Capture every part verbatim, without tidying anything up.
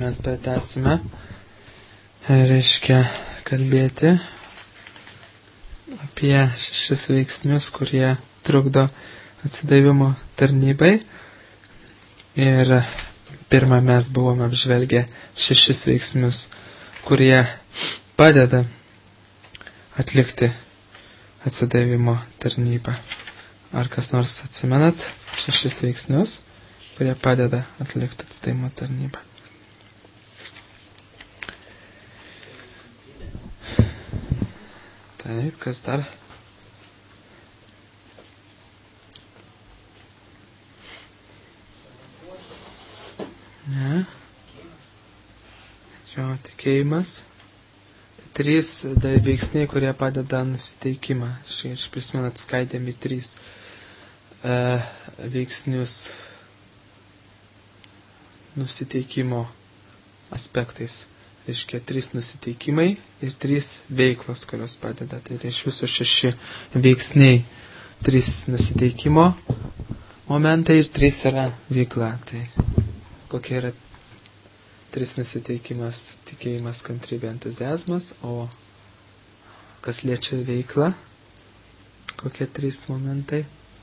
mes pratęsime, reiškia kalbėti apie šešis veiksnius, kurie trukdo atsidavimo tarnybai. Ir pirmą mes buvome apžvelgę šešis veiksnius, kurie padeda atlikti atsidavimo tarnybą. Ar kas nors atsimenat šešis veiksnius, kurie padeda atlikti atsidavimo tarnybą? Taip, kas dar? Ne. Jo, tikėjimas. Trys veiksniai, kurie padeda nusiteikimą. Šiek tiek prisimenat, skaitėme trys e, veiksnius nusiteikimo aspektais. Reiškia, trys nusiteikimai ir trys veiklos, kurios padeda. Tai yra iš viso šeši veiksniai. Trys nusiteikimo momentai ir trys yra veikla. Tai kokia yra trys nusiteikimas, tikėjimas, kantrybė, entuziazmas, o kas liečia veiklą, kokie trys momentai?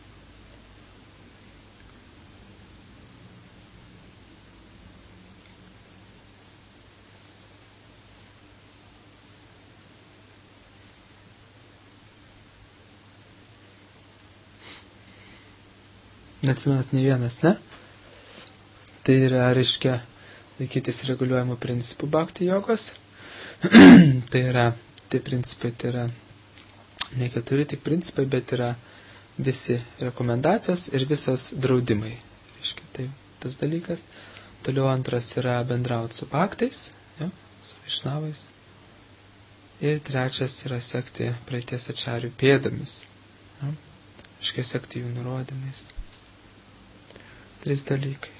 Neatsimenat nei vienas, ne? Tai yra, reiškia, laikytis reguliuojamų principų bhakti jogos. Tai yra, tie principai, tai yra ne keturi tik principai, bet yra visi rekomendacijos ir visos draudimai. Reiškia, tai tas dalykas. Toliau antras yra bendrauti su bhaktais, ja, su višnavais. Ir trečias yra sekti praeities ačarių pėdomis. Ja, reiškia, sekti jų nurodymais. Tris dalykai.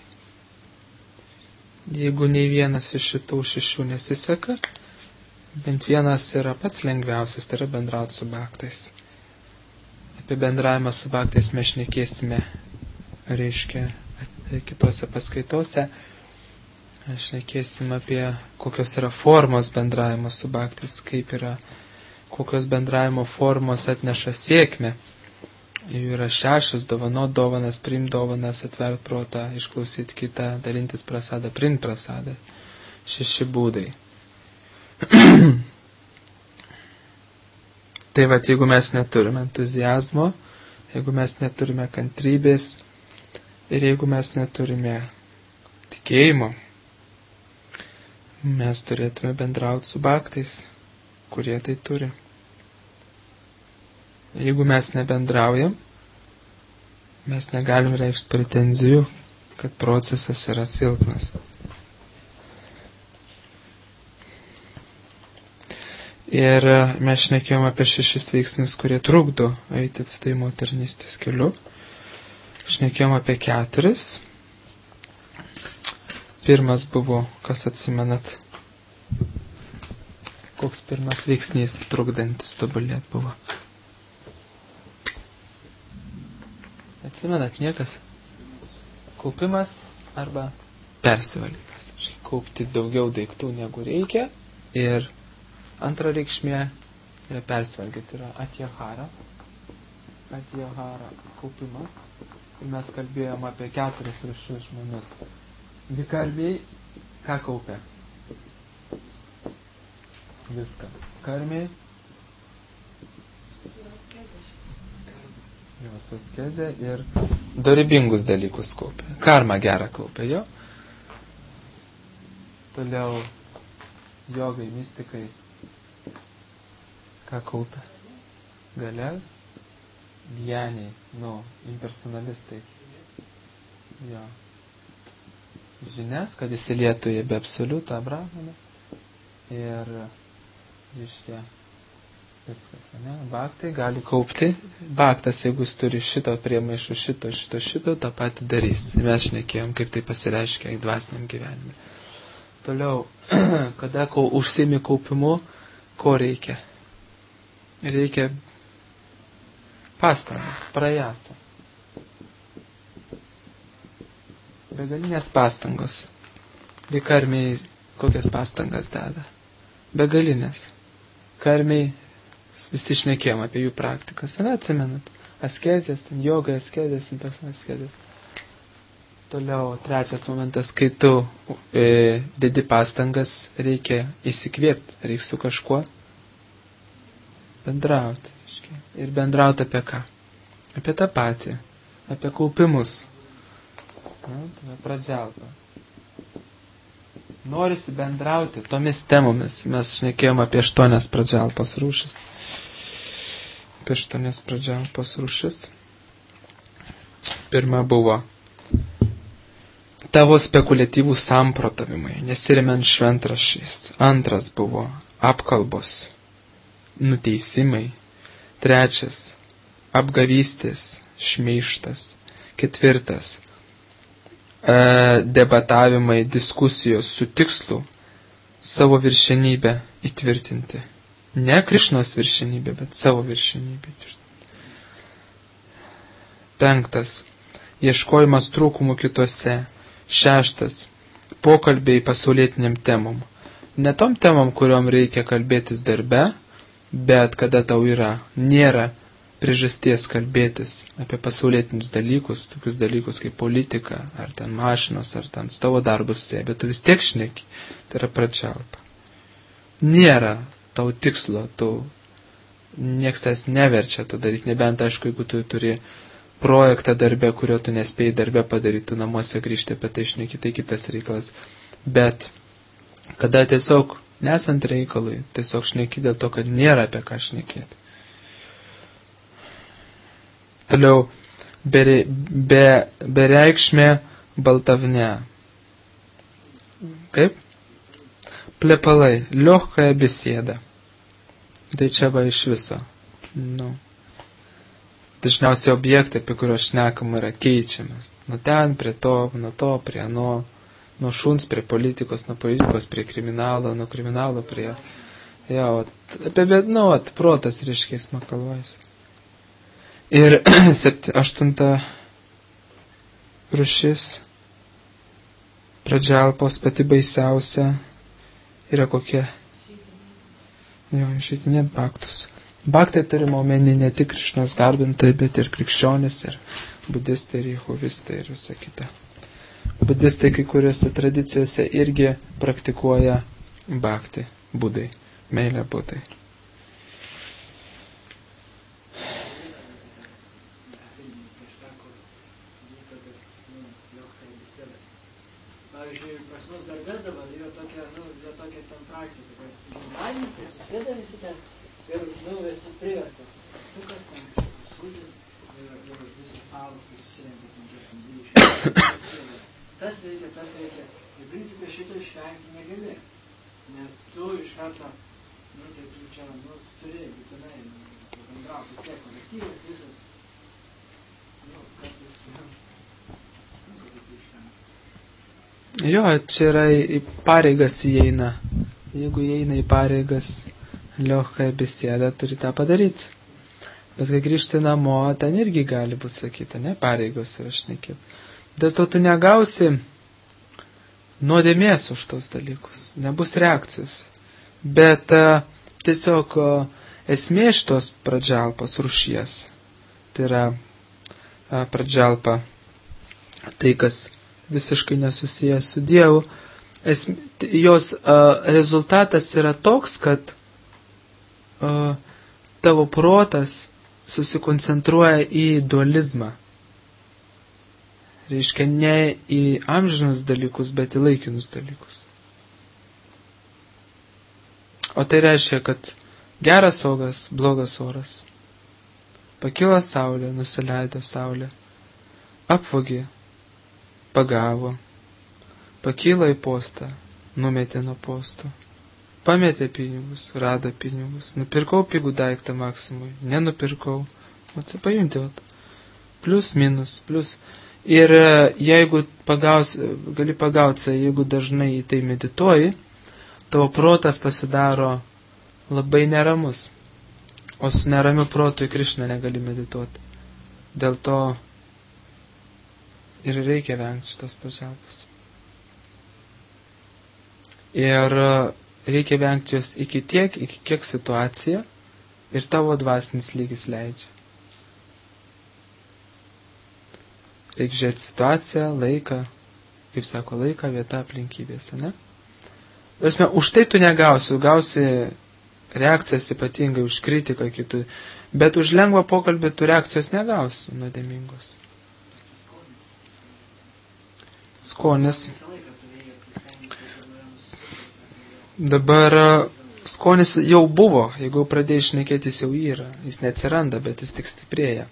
Jeigu nei vienas iš šitų šešių nesiseka, bent vienas yra pats lengviausias, tai yra bendrauti su bhaktais. Apie bendravimą su bhaktais mes šnekėsime, reiškia, kitose paskaitose. Šnekėsime apie kokios yra formos bendravimo su bhaktais, kaip yra, kokios bendravimo formos atneša sėkmę. Jų yra šešios: dovanot dovanas, priimt dovanas, atvert protą, išklausyti kitą, dalintis prasadą, priimt prasadą. Šeši būdai. Tai va, jeigu mes neturime entuziazmo, jeigu mes neturime kantrybės ir jeigu mes neturime tikėjimo, mes turėtume bendrauti su bhaktais, kurie tai turi. Jeigu mes nebendraujam, mes negalim reikšti pretenzijų, kad procesas yra silpnas. Ir mes šnekėjom apie šešis veiksnius, kurie trukdo eiti atsidavimo tarnystės keliu. Šnekėjom apie keturis. Pirmas buvo, kas atsimenat, koks pirmas veiksnys trukdantis tobulėt buvo. Atsimenat, niekas? Kaupimas arba persivalymas. Kaupti daugiau daiktų negu reikia. Ir antra reikšmė yra persivalgyti. Tai yra atyahara. Atyahara kaupimas. Ir mes kalbėjom apie keturis rūšius žmonės. Vikarmiai ką kaupia? Viską. Karmiai jos askezė ir dorybingus dalykus kaupia. Karma gerą kaupia, jo. Toliau jogai, mystikai ką kaupia? Galias. Gyjaniai, nu, impersonalistai. Jo. Žinias, kad įsilietų į be absoliutą brahmaną. Ir, reiškia, viskas, ne? Bhaktai gali kaupti. Bhaktas, jeigu jis turi šito priemaišų, šito, šito, šito, tą patį darys. Mes šnekėjom, kaip tai pasireiškia dvasiniam gyvenime. Toliau, kada kau, užsiimi kaupimu, ko reikia? Reikia pastangos, prajasa. Begalinės pastangos. Vikarmiai kokias pastangas deda. Begalinės. Karmiai visi šnekėjom apie jų praktikas. Na, atsimenat. Askezės, ten joga, askezės, askezės. Toliau, trečias momentas, kai tu e, dedi pastangas, reikia įsikvėpti, reikia su kažkuo bendrauti. Ir bendrauti apie ką? Apie tą patį. Apie kaupimus. Na, tai pradžialpa. Norisi bendrauti tomis temomis. Mes šnekėjom apie aštuonias pradžialpos rūšis. Apie aštuonias pradžialpos rūšis. Pirma buvo tavo spekuliatyvų samprotavimai, nesiremiant šventraščiais. Antras buvo apkalbos, nuteisimai. Trečias apgavystės, šmeižtas. Ketvirtas e, debatavimai, diskusijos su tikslu savo viršenybę įtvirtinti. Ne Krišnos viršenybę, bet savo viršenybę įtvirtinti. Penktas ieškojimas trūkumų kituose. Šeštas pokalbiai pasaulietiniam temom. Ne tom temom, kuriuom reikia kalbėtis darbe, bet kada tau yra, nėra priežasties kalbėtis apie pasaulietinius dalykus, tokius dalykus kaip politika, ar ten mašinos, ar ten tavo darbus, bet tu vis tiek šneki. Tai yra pradžialpa. Nėra tau tikslo, tu nieks tas neverčia to daryti, nebent aišku, jeigu tu turi projektą darbę, kurio tu nespėjai darbę padaryti, tu namuose grįžti apie tai šneki, tai kitas reikalas. Bet kada tiesiog nesant reikalui, tiesiog šneki dėl to, kad nėra apie ką šnekėti. Toliau, be, be, bereikšmė baltavne. Kaip? Plepalai, liohkaja besėda. Tai čia va iš viso. Nu. Dažniausiai objektai, apie kuriuos šnekam, yra keičiamas. Nuo ten prie to, nuo to prie nuo, nuo šuns prie politikos, nuo politikos prie kriminalo, nuo kriminalo prie... Ja, apie bednu, at, protas reiškiais makalvais. Ir sept, aštunta rušis, pradžialpos pati baisiausia, yra kokie... Jo, išeitinėt baktus. Baktai turime omeny ne tik Krišnos garbintojai, bet ir krikščionis, ir budistai, ir jehovistai, ir visa kita. Budistai kai kuriuose tradicijose irgi praktikuoja baktai, budai, meilę budai. Pavyzdžiui, pas mus darbė dabar yra tokia, nu, yra tokia ten praktika, kad gimtadienis, kai susėda visi ten, ir, nu, esi priverstas. Tukas, ten kažkokius sūdis ir, ir visas stalas, kai susirenka ten kiekam dvidešimt. Tas veikia, tas veikia. Ir principė šito išvengti negali. Nes tu iš karto, nu, tai tu čia, nu, turi būtinai bendrauti. Vis tiek kolektyvas visas. Nu, kartais, nu, sunku tai išvengti. Jo, čia yra į pareigas įeina. Jeigu įeina į pareigas, liohkai besėda, turi tą padaryti. Bet kai grįžti namo, ten irgi gali būti sakyta, ne, pareigos yra šnekėti. Dėl to tu negausi nuodėmės už tos dalykus, nebus reakcijos. Bet a, tiesiog a, esmė šitos pradžialpos rūšies, tai yra a, pradžialpa, tai kas visiškai nesusijęs su Dievu, esmė, jos a, rezultatas yra toks, kad Uh, tavo protas susikoncentruoja į dualizmą. Reiškia, ne į amžinus dalykus, bet į laikinus dalykus. O tai reiškia, kad geras oras, blogas oras. Pakilo saulė, nusileido saulė. Apvogė, pagavo. Pakilo į postą, numetė nuo posto. Pametė pinigus, rado pinigus, nupirkau pigų daiktą maksimui, nenupirkau, o tai pajunti, plius, minus, plius. Ir jeigu pagaus, gali pagauti, jeigu dažnai į tai medituoji, tavo protas pasidaro labai neramus, o su neramiu protu į Krišną negali medituoti. Dėl to ir reikia vengti šitos pažalpos. Ir reikia vengti jos iki tiek, iki kiek situacija ir tavo dvasinis lygis leidžia. Reikia žiūrėti situaciją, laiką, kaip sako, laiką, vietą, aplinkybės, ne? Esmė, už tai tu negausi, gausi reakcijas ypatingai už kritiką kitų, bet už lengvą pokalbį tu reakcijos negausi nuodėmingos. Skonis. Dabar skonis jau buvo, jeigu pradėjai šnekėti, jis jau yra. Jis neatsiranda, bet jis tik stiprėja.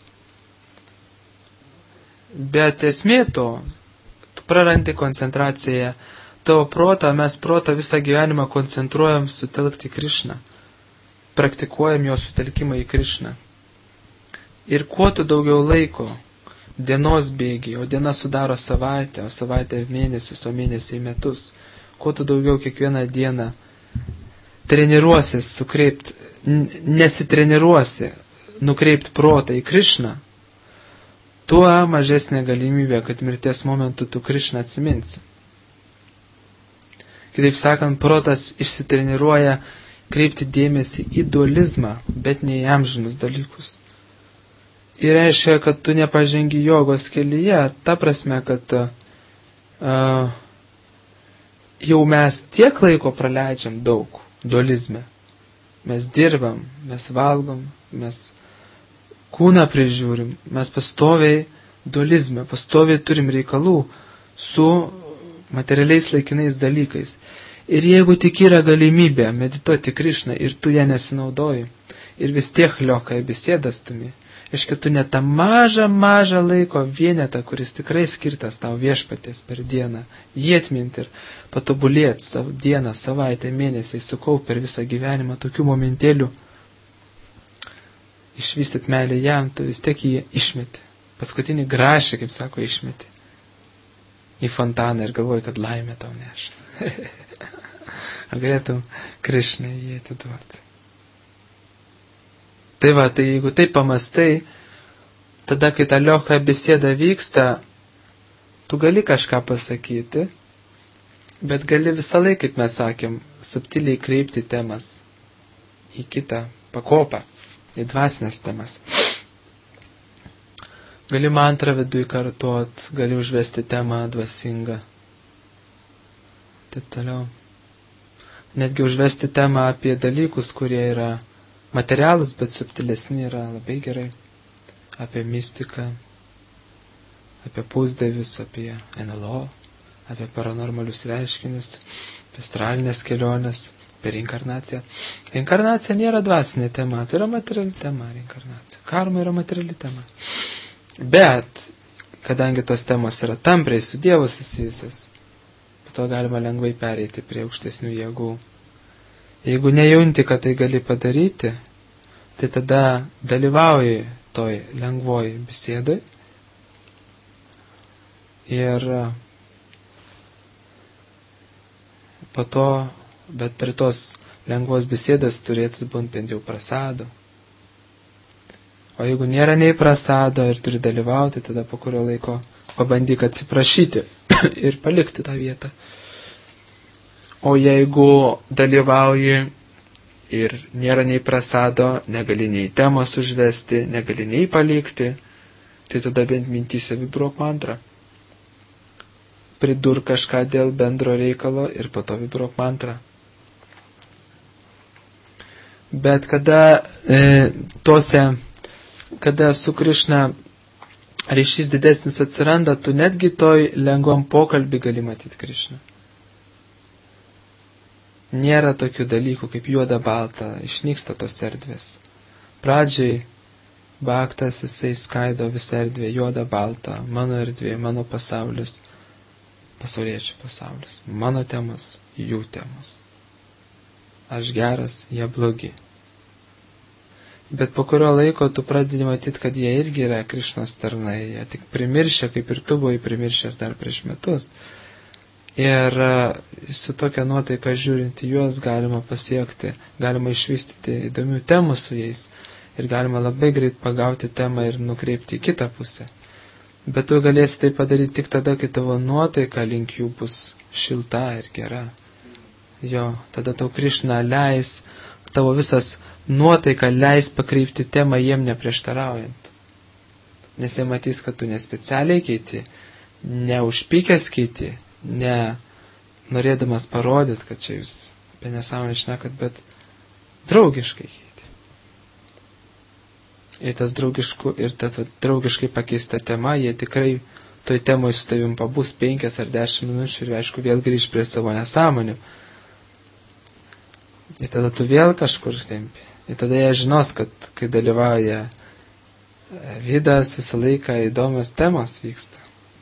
Bet esmė to, tu prarandi koncentraciją, tavo protą, mes protą visą gyvenimą koncentruojam sutelkti Krišną. Praktikuojam jo sutelkimą į Krišną. Ir kuo tu daugiau laiko, dienos bėgi, o diena sudaro savaitę, o savaitę mėnesius, o mėnesiai metus, kuo tu daugiau kiekvieną dieną treniruosis sukreipt, nesitreniruosi nukreipt protą į Krišną, tuo mažesnė galimybė, kad mirties momentu tu Krišną atsiminsi. Kitaip sakant, protas išsitreniruoja kreipti dėmesį į dualizmą, bet ne į amžinus dalykus. Ir reiškia, kad tu nepažengi jogos kelyje, ta prasme, kad uh, jau mes tiek laiko praleidžiam daug dualizme. Mes dirbam, mes valgom, mes kūną prižiūrim, mes pastoviai dualizme, pastoviai turim reikalų su materialiais laikinais dalykais. Ir jeigu tik yra galimybė medituoti Krišną ir tu ją nesinaudoji, ir vis tiek liokai besėdas tumi, reiškia, tu net tą mažą, mažą laiko vienetą, kuris tikrai skirtas tau viešpaties per dieną, jį atminti ir patobulėti savo dieną, savaitę, mėnesiai, sukaup per visą gyvenimą tokių momentėlių, išvystyt meilę jam, tu vis tiek jį išmeti. Paskutinį grašį, kaip sako, išmeti į fontaną ir galvoji, kad laimė tau neša. Galėtum Krišnai jį atiduoti. Tai va, tai jeigu taip pamastai, tada, kai ta lioka besėda vyksta, tu gali kažką pasakyti, bet gali visą laiką, kaip mes sakėm, subtiliai kreipti temas į kitą pakopą, į dvasinės temas. Gali mantrą viduj kartuot, gali užvesti temą dvasingą. Taip toliau. Netgi užvesti temą apie dalykus, kurie yra materialūs, bet subtilesni, yra labai gerai. Apie mistiką, apie pusdievius, apie N L O, apie paranormalius reiškinius, apie astralinės keliones, apie reinkarnaciją. Reinkarnacija nėra dvasinė tema, tai yra materiali tema, reinkarnacija. Karma yra materiali tema. Bet, kadangi tos temos yra tampriai su Dievu susijusios, po to galima lengvai pereiti prie aukštesnių jėgų. Jeigu nejunti, kad tai gali padaryti, tai tada dalyvauji toj lengvoj besėdoj ir po to, bet prie tos lengvos besėdas turėtų būti bent jau prasado. O jeigu nėra nei prasado ir turi dalyvauti, tada po kurio laiko pabandyk atsiprašyti ir palikti tą vietą. O jeigu dalyvauji ir nėra nei prasado, negali nei temos užvesti, negali nei palikti, tai tada bent mintyse vibruok mantrą. Pridur kažką dėl bendro reikalo ir po to vibruok mantrą. Bet kada e, tose kada su Krišna ryšys didesnis atsiranda, tu netgi toj lengvam pokalbį gali matyti Krišną. Nėra tokių dalykų kaip juoda balta, išnyksta tos erdvės. Pradžiai baktas jisai skaido visą erdvę, juoda balta, mano erdvė, mano pasaulis, pasauliečių pasaulis, mano temos, jų temos. Aš geras, jie blogi. Bet po kurio laiko tu pradedi matyti, kad jie irgi yra Krišnos tarnai, jie tik primiršę, kaip ir tu buvai primiršęs dar prieš metus. Ir su tokia nuotaika žiūrint į juos galima pasiekti, galima išvystyti įdomių temų su jais ir galima labai greit pagauti temą ir nukreipti į kitą pusę. Bet tu galėsi tai padaryti tik tada, kai tavo nuotaika link jų bus šilta ir gera. Jo, tada tau Krišna leis, tavo visas nuotaika leis pakreipti temą jiem neprieštaraujant. Nes jie matys, kad tu nespecialiai keiti, neužpykęs keiti, ne norėdamas parodyti, kad čia jūs apie nesąmonę šnekat, bet draugiškai keiti. Ir tas draugišku, ir ta draugiškai pakeista tema, jie tikrai toj temoj su tavim pabus penkias ar dešimt minučių ir aišku vėl grįž prie savo nesąmonių. Ir tada tu vėl kažkur tempi. Ir tada jie žinos, kad kai dalyvauja Vidas, visą laiką įdomios temos vyksta.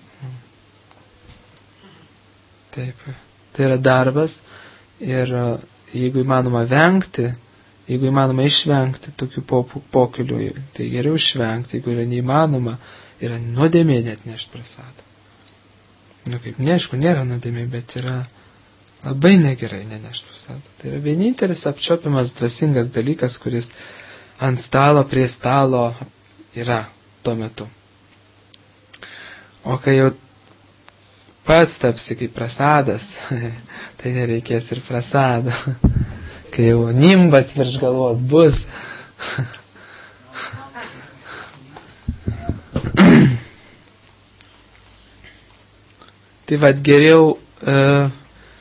Taip. Tai yra darbas ir jeigu įmanoma vengti, jeigu įmanoma išvengti tokių pokylių, tai geriau išvengti, jeigu yra neįmanoma, yra nuodėmė net nešti prasadą. Nu kaip, neaišku, nėra nuodėmė, bet yra labai negerai nenešti prasadą. Tai yra vienintelis apčiopiamas dvasingas dalykas, kuris ant stalo, prie stalo yra tuo metu. O kai jau pats tapsi kaip prasadas, tai nereikės ir prasado. Kai jau nimbas virš galvos bus. Tai vad geriau uh,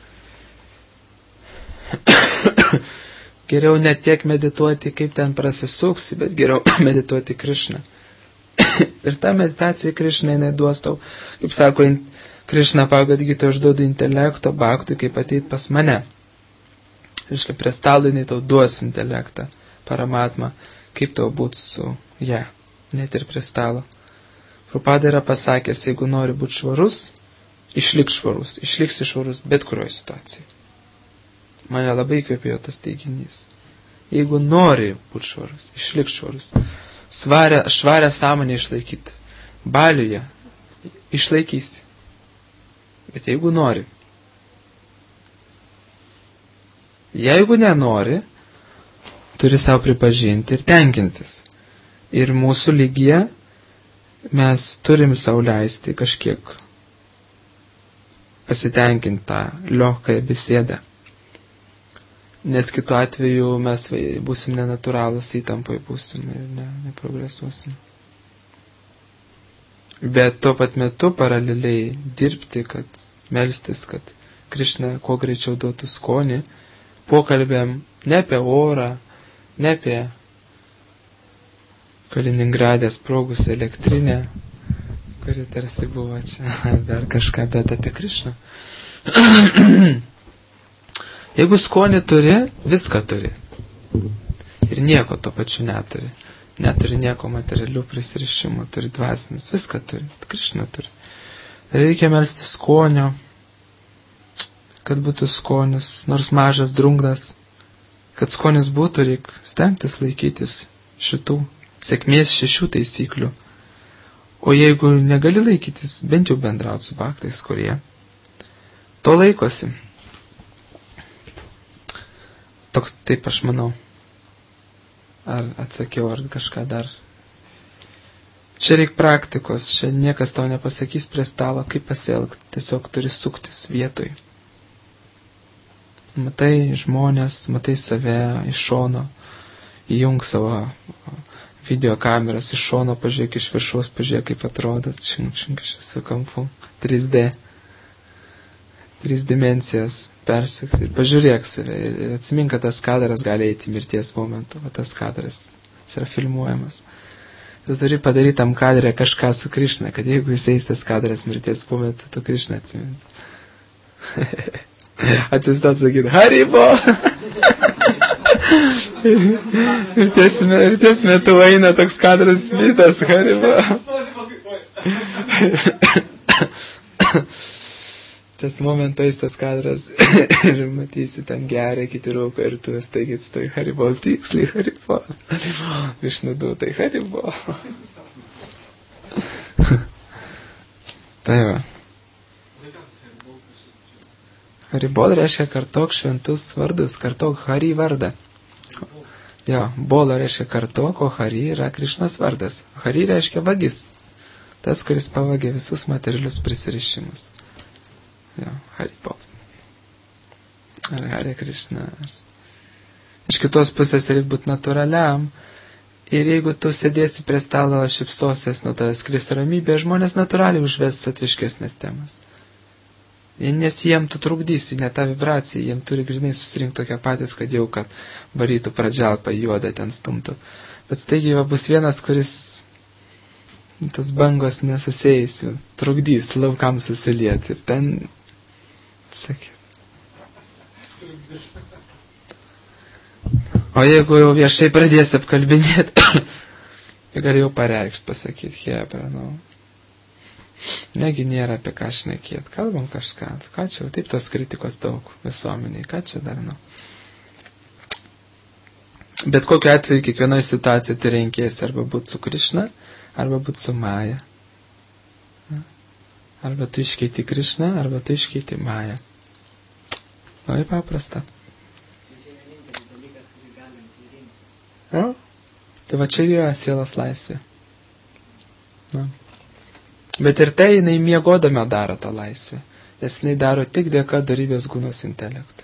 geriau ne tiek medituoti, kaip ten prasisuksi, bet geriau medituoti Krišną. Ir ta meditacija Krišna, jinai duos tau, kaip sako, Krišna pagadgita užduoda intelekto baktui, kaip ateit pas mane. Reiškia, prie stalo jinai tau duos intelektą, paramatmą, kaip tau būtų su ją, net ir prie stalo. Prabhupada yra pasakęs, jeigu nori būti švarus, išlik švarus, išliksi švarus bet kurioje situacijoje. Mane labai kvepėjo tas teiginys. Jeigu nori būti švarus, išlik švarus. Svarę, švarę sąmonę išlaikyti. Baliuje išlaikysi. Bet jeigu nori. Jeigu nenori, turi savo pripažinti ir tenkintis. Ir mūsų lygyje mes turim savo leisti kažkiek pasitenkinti tą liokąją besėdą. Nes kitu atveju mes būsim nenatūralūs, įtampai būsim ir ne, neprogresuosim. Bet tuo pat metu paraleliai dirbti, kad melstis, kad Krišna kuo greičiau duotų skonį, pokalbėm ne apie orą, ne apie Kaliningradė sprogusią elektrinę, kuri tarsi buvo čia, dar kažką, bet apie Krišną. Jeigu skonį turi, viską turi. Ir nieko to pačiu neturi. Neturi nieko materialių prisirišimų, turi dvasinius, viską turi. Krišna turi. Reikia melsti skonio, kad būtų skonis, nors mažas, drungnas. Kad skonis būtų, reikia stengtis laikytis šitų sėkmės šešių taisyklių. O jeigu negali laikytis, bent jau bendrauti su bhaktais, kurie to laikosi. Toks, taip aš manau. Ar atsakiau, ar kažką dar. Čia reik praktikos, čia niekas tau nepasakys prie stalo, kaip pasielgti, tiesiog turi suktis vietoj. Matai žmonės, matai save iš šono, įjung savo video kameras iš šono, pažiūrėk iš viršaus, pažiūrėk kaip atrodo, čink, čink, aš esu kampu, trys D. Trys dimensijas persikti ir pažiūrėk save ir, ir atsimink, kad tas kadras gali eiti mirties momentu, o tas kadras yra filmuojamas. Tu turi padaryti tam kadrė kažką su Krišna, kad jeigu jis eis tas kadras mirties momentu, tu Krišna atsimint. Atsistot sakyti, Haribo! ir, ties, ir ties metu eina toks kadras Vidas, Haribo! Tas momentais tas kadras ir matysi ten geria, kiti rūko ir tu staigit stoi Haribol, tiksliai Haribol, Haribol, Višnudūtai Haribol. Tai va. Haribol reiškia kartok šventus vardus, kartok Hari vardą. Jo, Bola reiškia kartok, o Hari yra Krišnos vardas. Hari reiškia vagis, tas, kuris pavagė visus materialius prisirišimus. Jo, Haribol. Ar Hare Krishna. Iš kitos pusės reikia būti natūraliam. Ir jeigu tu sėdėsi prie stalo šipsosies, nuo tavęs kris ramybė, žmonės natūraliai užves atviškesnės temas. Nes jiem tu trukdysi, ne tą vibraciją, jiem turi grinai susirinkti tokią patys, kad jau, kad varytų pradžialpą juodą ten stumtų. Bet staigiai va bus vienas, kuris tas bangos nesusėjusių, trukdys laukam susilieti. Ir ten, sakyt. O jeigu jau viešai pradėsi apkalbinėti, tai gali jau pareikšti, pasakyti, hebra, nu. Negi nėra apie ką šnekėti. Kalbam kažką. Ką čia, taip tos kritikos daug visuomeniai. Ką čia dar, nu? Bet kokiu atveju, kiekvienoje situacijoje tu renkėsi arba būti su Krišna, arba būti su Maja. Arba tu iškeiti Krišną, arba tu iškeiti Mają. Labai paprasta. Ja? Tai va čia yra sielos laisvė. Na. Bet ir tai jinai miegodame daro tą laisvę. Nes jinai daro tik dėka darybės gūnos intelektų.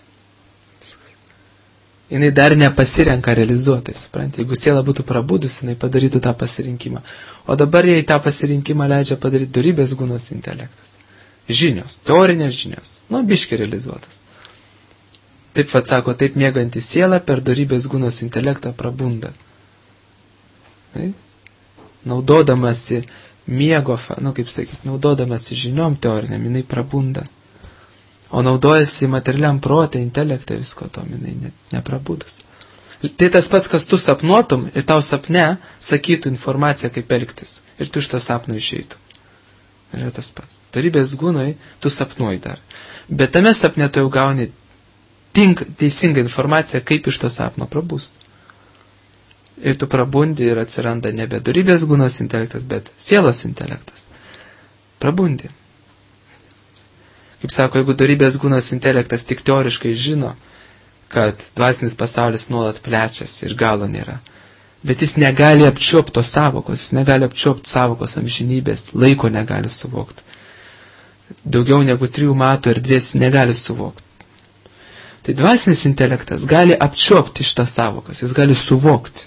Jinai dar nepasirenka realizuotai, supranti. Jeigu siela būtų prabudus, jinai padarytų tą pasirinkimą. O dabar jai tą pasirinkimą leidžia padaryti darybės gūnos intelektas. Žinios, teorinės žinios. Nu, biški realizuotas. Taip vad sako, taip mėganti siela per darybės gūnos intelektą prabunda. Tai? Naudodamasi miego, nu kaip sakyti, naudodamasi žiniom teoriniam, jinai prabunda. O naudojasi materialiam protė, intelektą visko to, jinai ne, neprabudas. Tai tas pats, kas tu sapnuotum ir tau sapne sakytų informaciją, kaip elgtis. Ir tu iš to sapno išeitų. Yra tas pats. Darybės gūnoj tu sapnuoji dar. Bet tame sapne tu jau gauni tink, teisingą informaciją, kaip iš to sapno prabūst. Ir tu prabundi ir atsiranda nebe darybės gūnos intelektas, bet sielos intelektas. Prabundi. Kaip sako, jeigu darybės gūnos intelektas tik teoriškai žino, kad dvasinis pasaulis nuolat plečiasi ir galo nėra, bet jis negali apčiuopti tos savokos, jis negali apčiuopti savokos amžinybės, laiko negali suvokti. Daugiau negu trijų metų erdvės negali suvokti. Tai dvasinis intelektas gali apčiuopti šitas savokas, jis gali suvokti.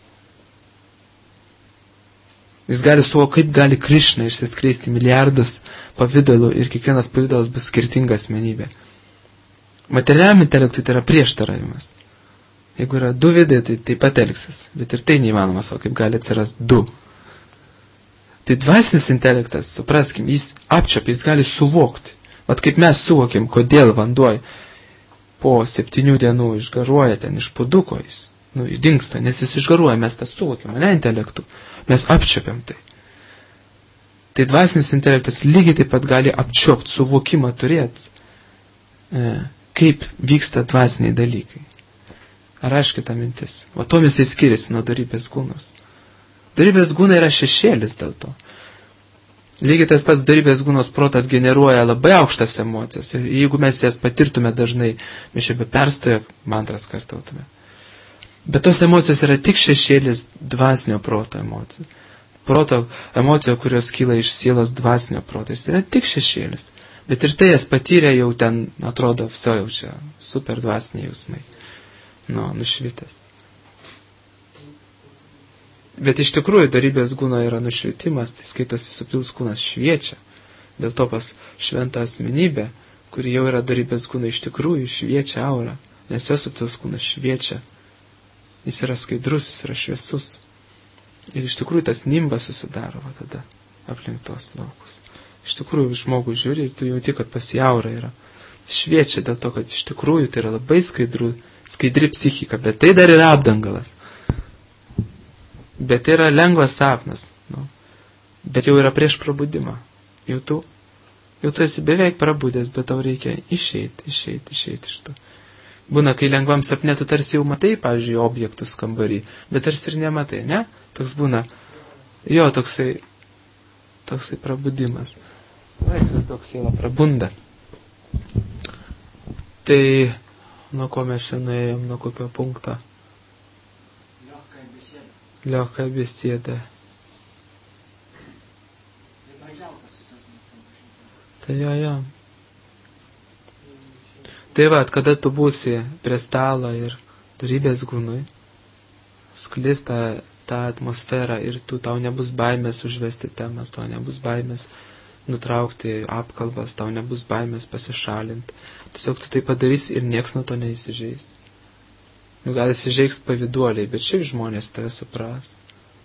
Jis gali suvokti, kaip gali Krišna išsiskleisti milijardus pavydalų ir kiekvienas pavydalas bus skirtinga asmenybė. Materialiam intelektui tai yra prieštaravimas. Jeigu yra du vidai, tai taip pat elgsis, bet ir tai neįmanomas, o kaip gali atsirasti du. Tai dvasinis intelektas, supraskim, jis apčiopia, jis gali suvokti. Vat kaip mes suvokim, kodėl vanduo po septynių dienų išgaruoja ten iš puoduko, jis, nu, dingsta, nes jis išgaruoja, mes tą suvokim, ne intelektų. Mes apčiopiam tai. Tai dvasinis intelektas lygiai taip pat gali apčiopti, suvokimą turėti, e, kaip vyksta dvasiniai dalykai. Ar aiškiai ta mintis? O to visai skiriasi nuo darybės gūnos. Darybės gūna yra šešėlis dėl to. Lygiai tas pats darybės gūnos protas generuoja labai aukštas emocijas. Ir jeigu mes jas patirtume dažnai, mes čia be perstojo mantras kartautume. Bet tos emocijos yra tik šešėlis dvasinio proto emocijų. Proto emocijų, kurios kyla iš sielos dvasinio proto. Jis yra tik šešėlis. Bet ir tai jas patyrė jau ten, atrodo, viso jau čia super dvasiniai jausmai. Nu, nušvitęs. Bet iš tikrųjų darybės gūno yra nušvitimas, tai skaitosi subtilus kūnas šviečia. Dėl to pas šventą asmenybę, kuri jau yra darybės gūno, iš tikrųjų šviečia aura. Nes jos subtilus kūnas šviečia. Jis yra skaidrus, jis yra šviesus. Ir iš tikrųjų tas nimbas susidaro va tada aplink tos laukus. Iš tikrųjų žmogus žiūri ir tu jauti, kad pas jį aura yra. Šviečia dėl to, kad iš tikrųjų tai yra labai skaidru, skaidri psichika, bet tai dar yra apdangalas. Bet tai yra lengvas sapnas. Nu. Bet jau yra prieš prabudimą. Jau tu, jau tu esi beveik prabudęs, bet tau reikia išeiti, išeiti, išeiti iš to. Būna, kai lengvam sapne tu tarsi jau matai, pavyzdžiui, objektus kambarį, bet tarsi ir nematai, ne? Toks būna, jo, toksai, toksai prabudimas. Vaistas toks siela prabunda. Tai, nuo ko mes čia nuėjom, nuo kokio punkto? Легкая беседа. Tai jo, jo. Tai va, kada tu būsi prie stalo ir dorybės gūnui, sklis tą, tą atmosferą ir tu tau nebus baimės užvesti temas, tau nebus baimės nutraukti apkalbas, tau nebus baimės pasišalinti. Tiesiog tu tai padarysi ir nieks nuo to neįsižeis. Nu, gal įsižeiks paviduoliai, bet šiaip žmonės tave supras.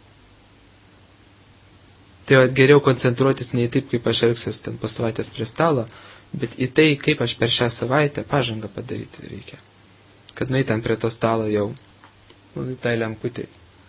Tai va, geriau koncentruotis ne į taip, kaip aš elgsiuosi ten po savaitės prie stalo, bet į tai, kaip aš per šią savaitę pažangą padaryti reikia. Kad nuei ten prie to stalo jau, nu, tai lemputė.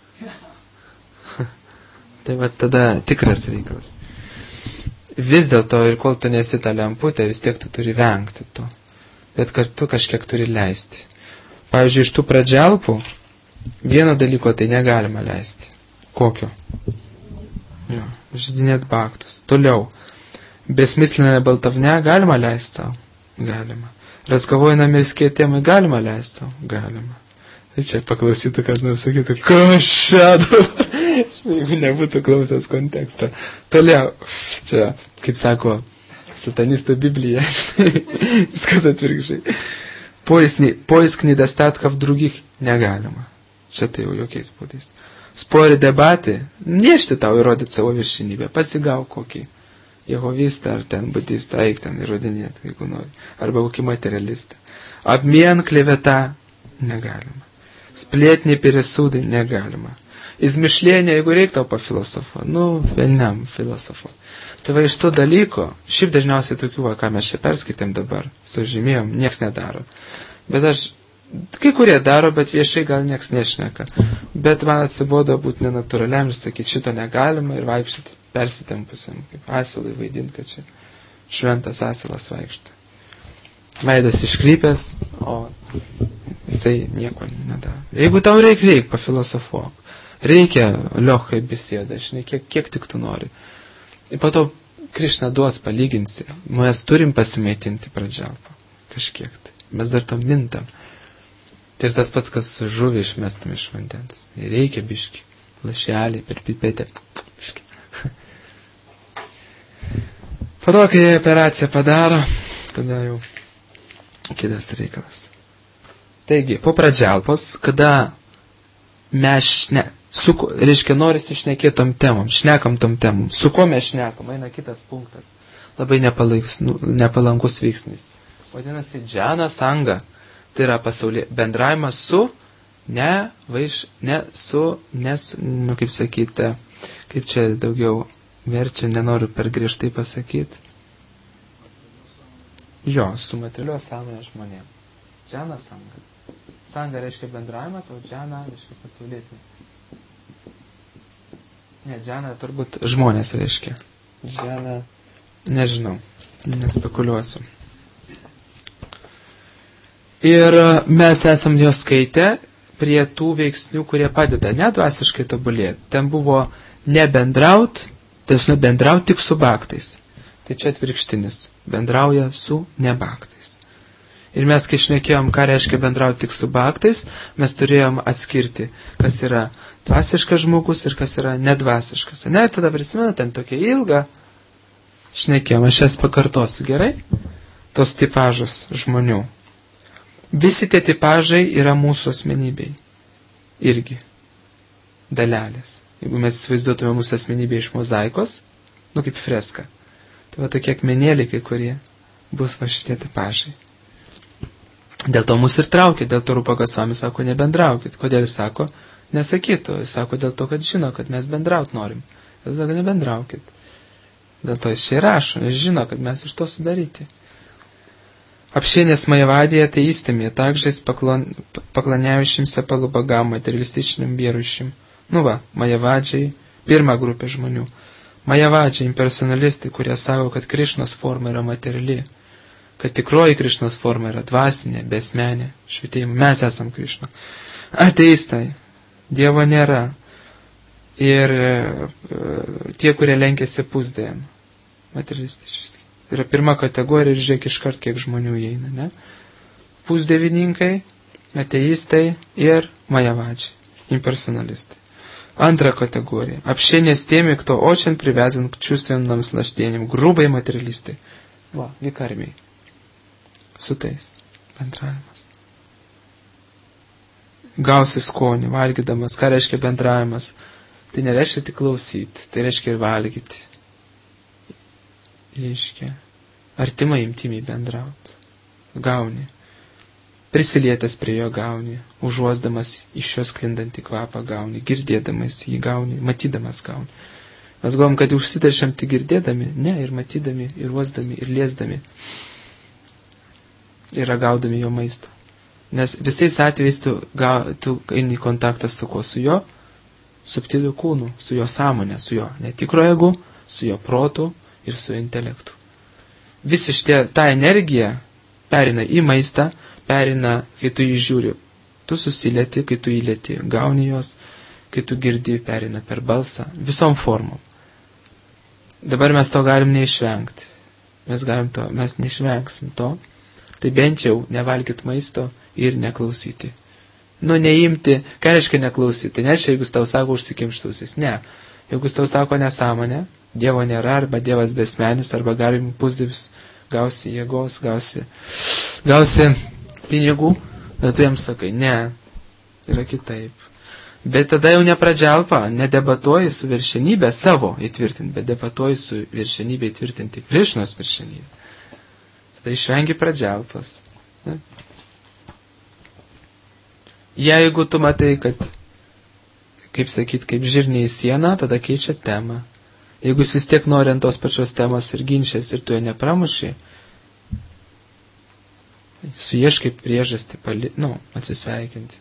Tai va, tada tikras reikalas. Vis dėlto, ir kol tu nesi tą lemputę, vis tiek tu turi vengti to. Bet kartu kažkiek turi leisti. Pavyzdžiui, iš tų pradžialpų vieno dalyko tai negalima leisti. Kokio? Jo, žydinėt baktus. Toliau. Besmislinę baltavnę galima leisti savo? Galima. Razgavojinami skėtėmai galima leisti savo? Galima. Tai čia paklausytų, kas nors sakytų, ko čia dabar? Jeigu nebūtų klausęs konteksto. Toliau. Čia, kaip sako, satanistų Biblija. Viskas atvirkščiai. Поиск недостатков других негалимо. Čia tai jau jokiais būdais. Spori debatai, nešti tau įrodyti savo viršinybę, pasigauk kokį jehovistą ar ten budistą, eik ten įrodinėti, jeigu nori. Arba kokį materialistą. Обмен, клевета negalima. Splėtiniai пересуды negalima. Izmišlėnė, jeigu reik tau pafilosofuoti, nu, velniam filosofuoti. Tai va iš to dalyko, šiaip dažniausiai tokių, va, ką mes čia perskaitėm dabar, sužymėjom, nieks nedaro. Bet aš, kai kurie daro, bet viešai gal nieks nešneka. Bet man atsibodo būti nenatūraliam ir sakyti, šito negalima ir vaikščioti persitempusiam, kaip asilai vaidinti, kad čia šventas asilas vaikšta. Veidas iškrypęs, o jisai nieko nedaro. Jeigu tau reik, reik, pafilosofuok. Reikia liochai bisėda, žinai, kiek, kiek tik tu nori. Ir po to Krišna duos palyginsi. Mes turim pasimaitinti pradžialpą. Kažkiek tai. Mes dar to mintam. Tai ir tas pats, kas žuvį išmestum iš vandens. Ir reikia biški. Lašelį per pipetę. Biški. Po to, kai operaciją padaro, tada jau kitas reikalas. Taigi, po pradžialpos, kada mes ne... Su, reiškia, norisi šnekėtom temom, šnekam tom temom. Su kuo mes šnekam? Eina kitas punktas. Labai nepalaiks, nu, nepalankus veiksnys. Vadinasi, džana sanga. Tai yra pasaulyje bendravimas su, ne, vaiš, ne, su, ne, su, nu, kaip sakyti, kaip čia daugiau verčia, nenoriu per griežtai pasakyti. Jo, su materialios sąmonės žmonėm. Džana sanga. Sanga reiškia bendravimas, o džana reiškia pasaulytinis. Ne, džana turbūt žmonės reiškia. Džana, nežinau, nespekuliuosiu. Ir mes esam jos skaitę prie tų veiksnių, kurie padeda nedvasiškai tobulėti. Ten buvo nebendraut, tiesiog bendraut tik su baktais. Tai čia atvirkštinis. Bendrauja su nebaktais. Ir mes, kai šnekėjom, ką reiškia bendrauti tik su baktais, mes turėjom atskirti, kas yra dvasiškas žmogus ir kas yra nedvasiškas. Ne, tada prisimenu, ten tokia ilga šnekėjom, aš jas pakartosiu, gerai? Tos tipažus žmonių. Visi tie tipažai yra mūsų asmenybei. Irgi. Dalelės. Jeigu mes įsivaizduotume mūsų asmenybę iš mozaikos, nu kaip freska, tai va tokie akmenėliai kai kurie bus va šitie tipažai. Dėl to mus ir traukia, dėl to Rupa Gosvami sako, nebendraukit. Kodėl jis sako? Nesakytų, jis sako dėl to, kad žino, kad mes bendraut norim. Jis sako, nebendraukit. Dėl to jis čia rašo, jis žino, kad mes iš to sudaryti. Общение с майявади атеистами, а также с поклон... поклоняющимся полубогам, материалистичным верующим. Nu va, майяваджи, pirma grupė žmonių. Майяваджи, impersonalistai, kurie sako, kad Krišnos forma yra materiali, kad tikroji Krišnos forma yra dvasinė, besmenė, švitėjimo. Mes esam Krišna. Ateistai, Dievo nėra. Ir e, tie, kurie lenkėsi pusdėjim, materialistiškai. Yra pirma kategorija ir žiūrėk iškart, kiek žmonių įeina, ne? Pusdevininkai, ateistai ir майяваджи, impersonalistai. Antra категория. Общение с теми, кто очень привязан к чувственным наслаждениям. Грубые материалисты. Va, vikarmiai. Su tais. bendravimas. Gausi skonį, valgydamas. Ką reiškia bendravimas? Tai nereiškia tik klausyti, tai reiškia ir valgyti. Reiškia artimai imtimiai bendrauti. Gauni. Prisilietęs prie jo gauni, užuosdamas iš jos klindantį kvapą gauni, girdėdamas jį gauni, matydamas gauni. Mes galvom, kad užsiteršiam tik girdėdami, ne, ir matydami, ir uosdami, ir liesdami, ir ragaudami jo maistą. Nes visais atvejais tu, ga, tu eini į kontaktą su ko? Su jo subtiliu kūnu, su jo sąmonė, su jo netikro egu, su jo protu ir su jo intelektu. Visi šitie, ta energija perina į maistą, perina, kai tu jį žiūri, tu susilieti, kai tu įlieti, gauni jos, kai tu girdi, perina per balsą, visom formom. Dabar mes to galim neišvengti. Mes galim to, mes neišvengsim to. Tai bent jau nevalgyt maisto ir neklausyti. Nu, neimti, ką reiškia neklausyti? Nereiškia, jeigu tau sako užsikimštusis. Ne. Jeigu tau sako nesąmonė, Dievo nėra, arba Dievas besmenis, arba galim pusdivis, gausi jėgos, gausi, gausi pinigų, bet tu jam sakai, ne, yra kitaip. Bet tada jau nepradžialpa, nedebatuoji su viršenybė savo įtvirtinti, bet debatuoji su viršenybė įtvirtinti Krišnos viršenybę. Tada išvengi pradžialpas. Ne? Jeigu tu matai, kad, kaip sakyt, kaip žirniai į sieną, tada keičia temą. Jeigu jis vis tiek nori ant tos pačios temos ir ginčias ir tu jo nepramuši, suieškai priežastį, pali, nu, atsisveikinti.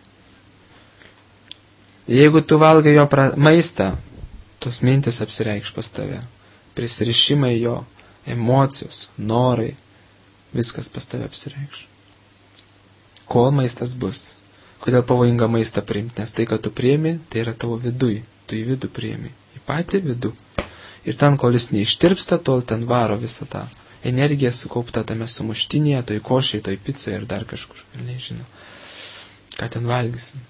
Jeigu tu valgai jo pra, maistą, tos mintis apsireikš pas tave. Prisirišimai jo, emocijos, norai, viskas pas tave apsireikš. Kol maistas bus. Kodėl pavojinga maistą priimti? Nes tai, kad tu priimi, tai yra tavo viduj. Tu į vidų priimi. Į patį vidų. Ir ten, kol jis neištirpsta, tol ten varo visą tą energiją sukaupta tame sumuštinėje, toj košiai, toj picoje ir dar kažkur. Ir nežinau, ką ten valgysim.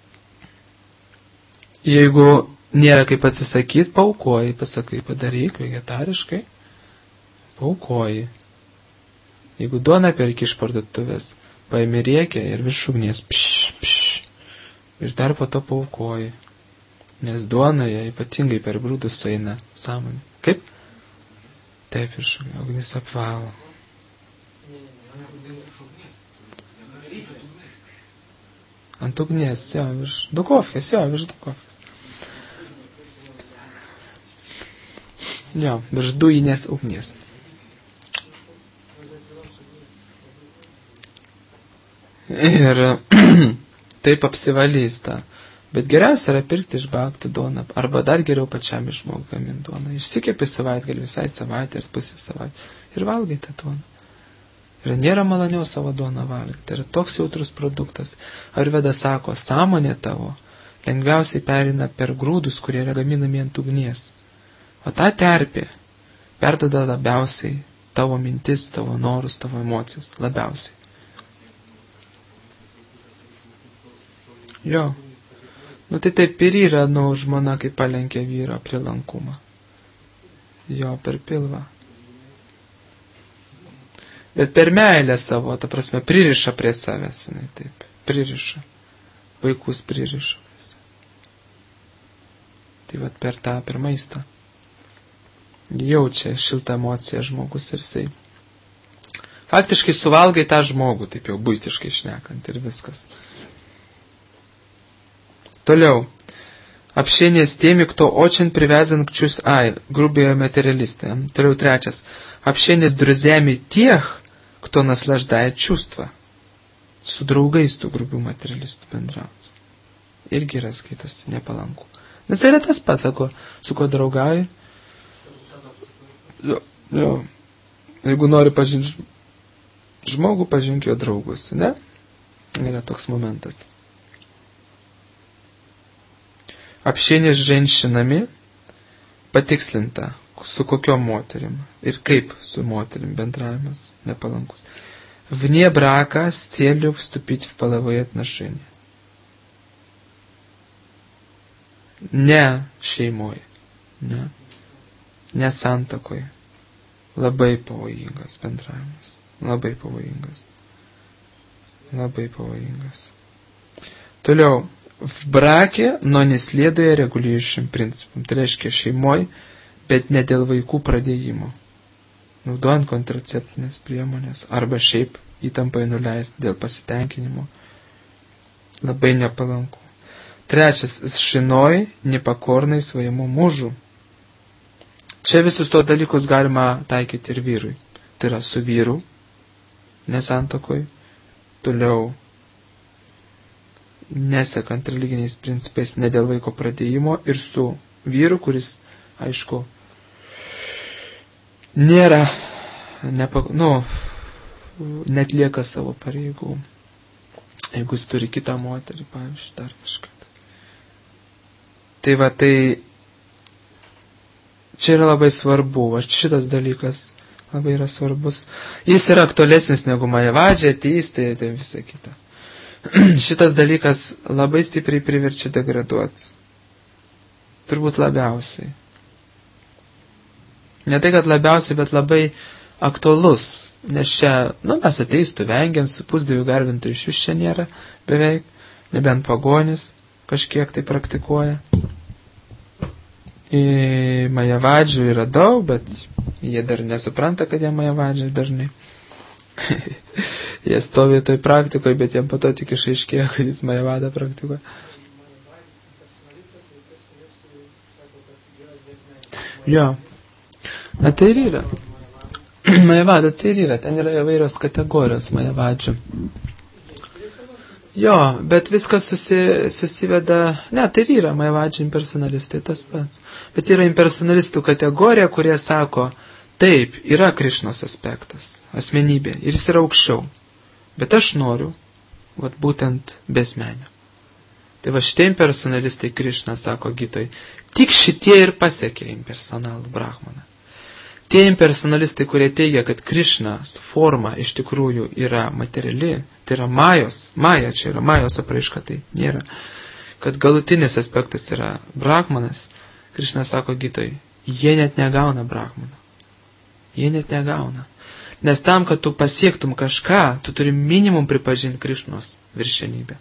Jeigu nėra kaip atsisakyti, paukoji, pasakai, padaryk vegetariškai, paukoji. Jeigu duona perki iš parduotuvės, paimi riekę ir virš ugnies, pš, pš, ir dar po to paukoji. Nes duonoje ypatingai per grūdus sueina sąmonė. Kaip? Taip, virš ugnis apvalo. Ant ugnies, jo, virš dukovkės, jo, virš dukovkės. Jo, virš dujinės ugnies. Ir taip apsivalys tą. Bet geriausia yra pirkti iš baktų duoną, arba dar geriau pačiam išmokti gaminti duoną. Išsikepi savaitgalį, visai savaitę ir pusę savaitę ir valgai tą duoną. Ir nėra maloniau savo duoną valgyti. Tai yra toks jautrus produktas. Ayurveda sako, sąmonė tavo lengviausiai perina per grūdus, kurie yra gaminami ant ugnies. O ta terpė perduoda labiausiai tavo mintis, tavo norus, tavo emocijas. Labiausiai. Jo. Nu tai taip ir yra, nu, žmona, kaip palenkia vyro prilankumą. Jo, per pilvą. Bet per meilę savo, ta prasme, pririša prie savęs, jinai taip, pririša. Vaikus pririša. Tai vat per tą, per maistą. Jaučia šiltą emociją žmogus ir jisai. Faktiškai suvalgai tą žmogų, taip jau buitiškai šnekant ir viskas. Toliau. Общение с теми, кто очень привязан к чувству... Ай, грубые материалисты. Тoliau trečias. Общение с друзьями тех, кто наслаждает чувства. Su draugais tų grubių materialistų bendrauti. Irgi yra skaitosi nepalanku. Nes tai yra tas pats, sako, su kuo draugauji. Jo, jo. Jeigu nori pažinti žmogų, pažink jo draugus, ne? Yra toks momentas. Общение с женщинами patikslinta, su kokiom moterim ir kaip su moterim bendravimas nepalankus. Вне брака с целью вступить в половые отношения. Ne šeimoje, ne, ne santakoje. Labai pavojingas bendravimas, labai pavojingas. Labai pavojingas. Toliau. В браке, но не следуя регулирующим принципам. Tai reiškia šeimoj, bet ne dėl vaikų pradėjimo. Naudojant kontraceptinės priemonės. Arba šiaip įtampai nuleisti dėl pasitenkinimo. Labai nepalanku. Trečias. С женой, непокорной своему мужу. Čia visus tos dalykus galima taikyti ir vyrui. Tai yra su vyru, nesantokoj. Toliau. Nesekant religiniais principais, ne dėl vaiko pradėjimo ir su vyru, kuris, aišku, nėra, nepa, nu, netlieka savo pareigų. Jeigu jis turi kitą moterį, pavyzdžiui, dar kažką. Tai va, tai čia yra labai svarbu, va šitas dalykas labai yra svarbus. Jis yra aktualesnis negu majavadžiai, ateistai ir tai visa kita. Šitas dalykas labai stipriai priverčia degraduoti. Turbūt labiausiai. Ne tai, kad labiausiai, bet labai aktualus. Nes čia, nu, mes ateistų vengiam, su pusdievių garbintų iš vis čia nėra beveik, nebent pagonis kažkiek tai praktikuoja. Į majavadžių yra daug, bet jie dar nesupranta, kad jie majavadžiai dažnai. Jie stovi toj praktikoje, bet jiem po to tik išaiškėjo, kad jis majavadą praktikuoja. Jo. Na tai ir yra. Majavada tai ir yra. Ten yra įvairios kategorijos majavadžių. Jo, bet viskas susi, susiveda... Ne, tai ir yra majavadžiai impersonalistai, tas pats. Bet yra impersonalistų kategorija, kurie sako, taip, yra Krišnos aspektas, asmenybė, ir jis yra aukščiau. Bet aš noriu, vat būtent besmenio. Tai va šitie impersonalistai Krišna sako Gitoj, tik šitie ir pasiekė impersonalų brahmaną. Tie impersonalistai, kurie teigia, kad Krišnas forma iš tikrųjų yra materiali, tai yra majos, maja, čia yra majos apraiška, tai nėra, kad galutinis aspektas yra brahmanas, Krišna sako Gitoj, jie net negauna brahmaną. Jie net negauna. Nes tam, kad tu pasiektum kažką, tu turi minimum pripažinti Krišnos viršenybę.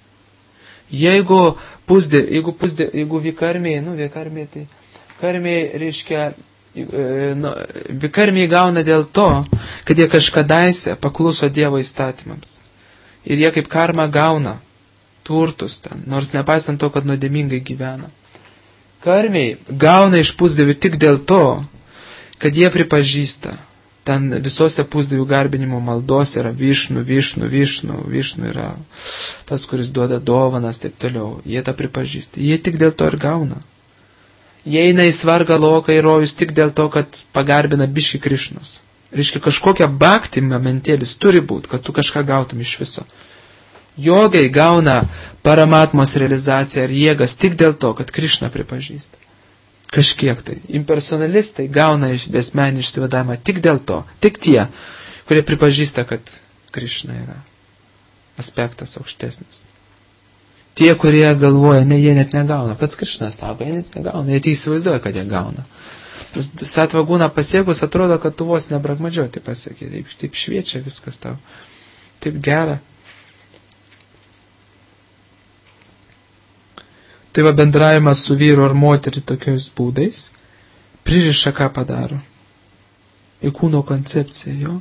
Jeigu pusdė, jeigu pusdė, jeigu vikarmiai, nu, vikarmiai, tai karmiai reiškia, e, nu, vikarmiai gauna dėl to, kad jie kažkadaise pakluso Dievo įstatymams. Ir jie kaip karma gauna turtus ten, nors nepaisant to, kad nuodėmingai gyvena. Karmiai gauna iš pusdėvių tik dėl to, kad jie pripažįsta. Ten visose pusdievių garbinimo maldos yra Višnu, Višnu, Višnu, Višnu yra tas, kuris duoda dovanas, taip toliau. Jie tą pripažįsta. Jie tik dėl to ir gauna. Jie eina į svargą loką į rojus tik dėl to, kad pagarbina biški Krišnos. Reiškia, kažkokia bhakti momentėlis turi būti, kad tu kažką gautum iš viso. Jogai gauna paramatmos realizaciją ir jėgas tik dėl to, kad Krišna pripažįsta. Kažkiek tai. Impersonalistai gauna iš besmenį išsivadavimą tik dėl to. Tik tie, kurie pripažįsta, kad Krišna yra aspektas aukštesnis. Tie, kurie galvoja, ne, jie net negauna. Pats Krišnas sako, jie net negauna. Jie tai įsivaizduoja, kad jie gauna. Satvagūna pasiekus atrodo, kad tu vos nebrakmadžioti pasiekė. Taip, taip šviečia viskas tau. Taip gera. Tai va bendravimas su vyru ar moterį tokiais būdais pririša, ką padaro. Į kūno koncepciją jo.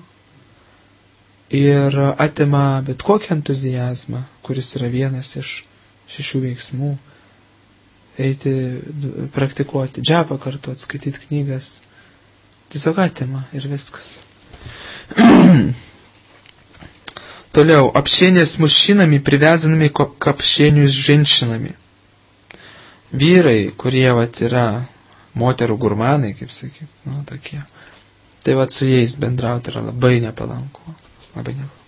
Ir atima bet kokį entuzijazmą, kuris yra vienas iš šešių veiksmų. Eiti, praktikuoti, džapą kartu, skaityti knygas. Tiesiog atima ir viskas. Toliau, общение с мужчинами, привязанными к общению с женщинами. Vyrai, kurie vat yra moterų gurmanai, kaip sakyt, nu, tokie. Tai vat su jais bendrauti yra labai nepalanku. Labai nepalanku.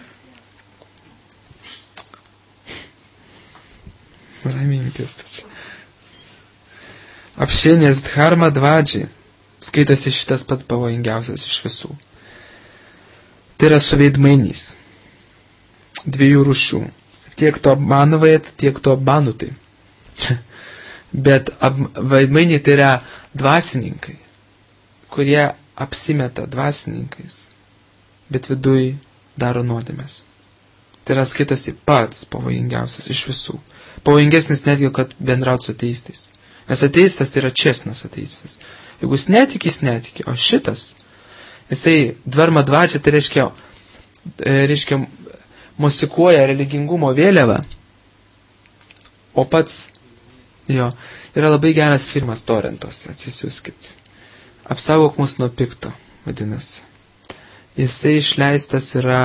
Raminkis tačiau. Общение с дхарма дваджи. Skaitosi šitas pats pavojingiausias iš visų. Tai yra su veidmainiais. Dviejų rūšių. Tiek to manuvait, tiek to banutai. Bet vaidmainiai tai yra dvasininkai, kurie apsimeta dvasininkais, bet viduj daro nuodėmes. Tai yra skaitosi pats pavojingiausias iš visų. Pavojingesnis netgi, kad bendrauti su ateistais. Nes ateistas yra česnas ateistas. Jeigu jis netiki, jis netiki. O šitas, jisai dvarma dvačia, tai reiškia, reiškia mosikuoja religingumo vėliavą. O pats, jo, yra labai geras filmas Torrentos, atsisiųskit. Apsaugok mus nuo pikto, vadinasi. Jisai išleistas yra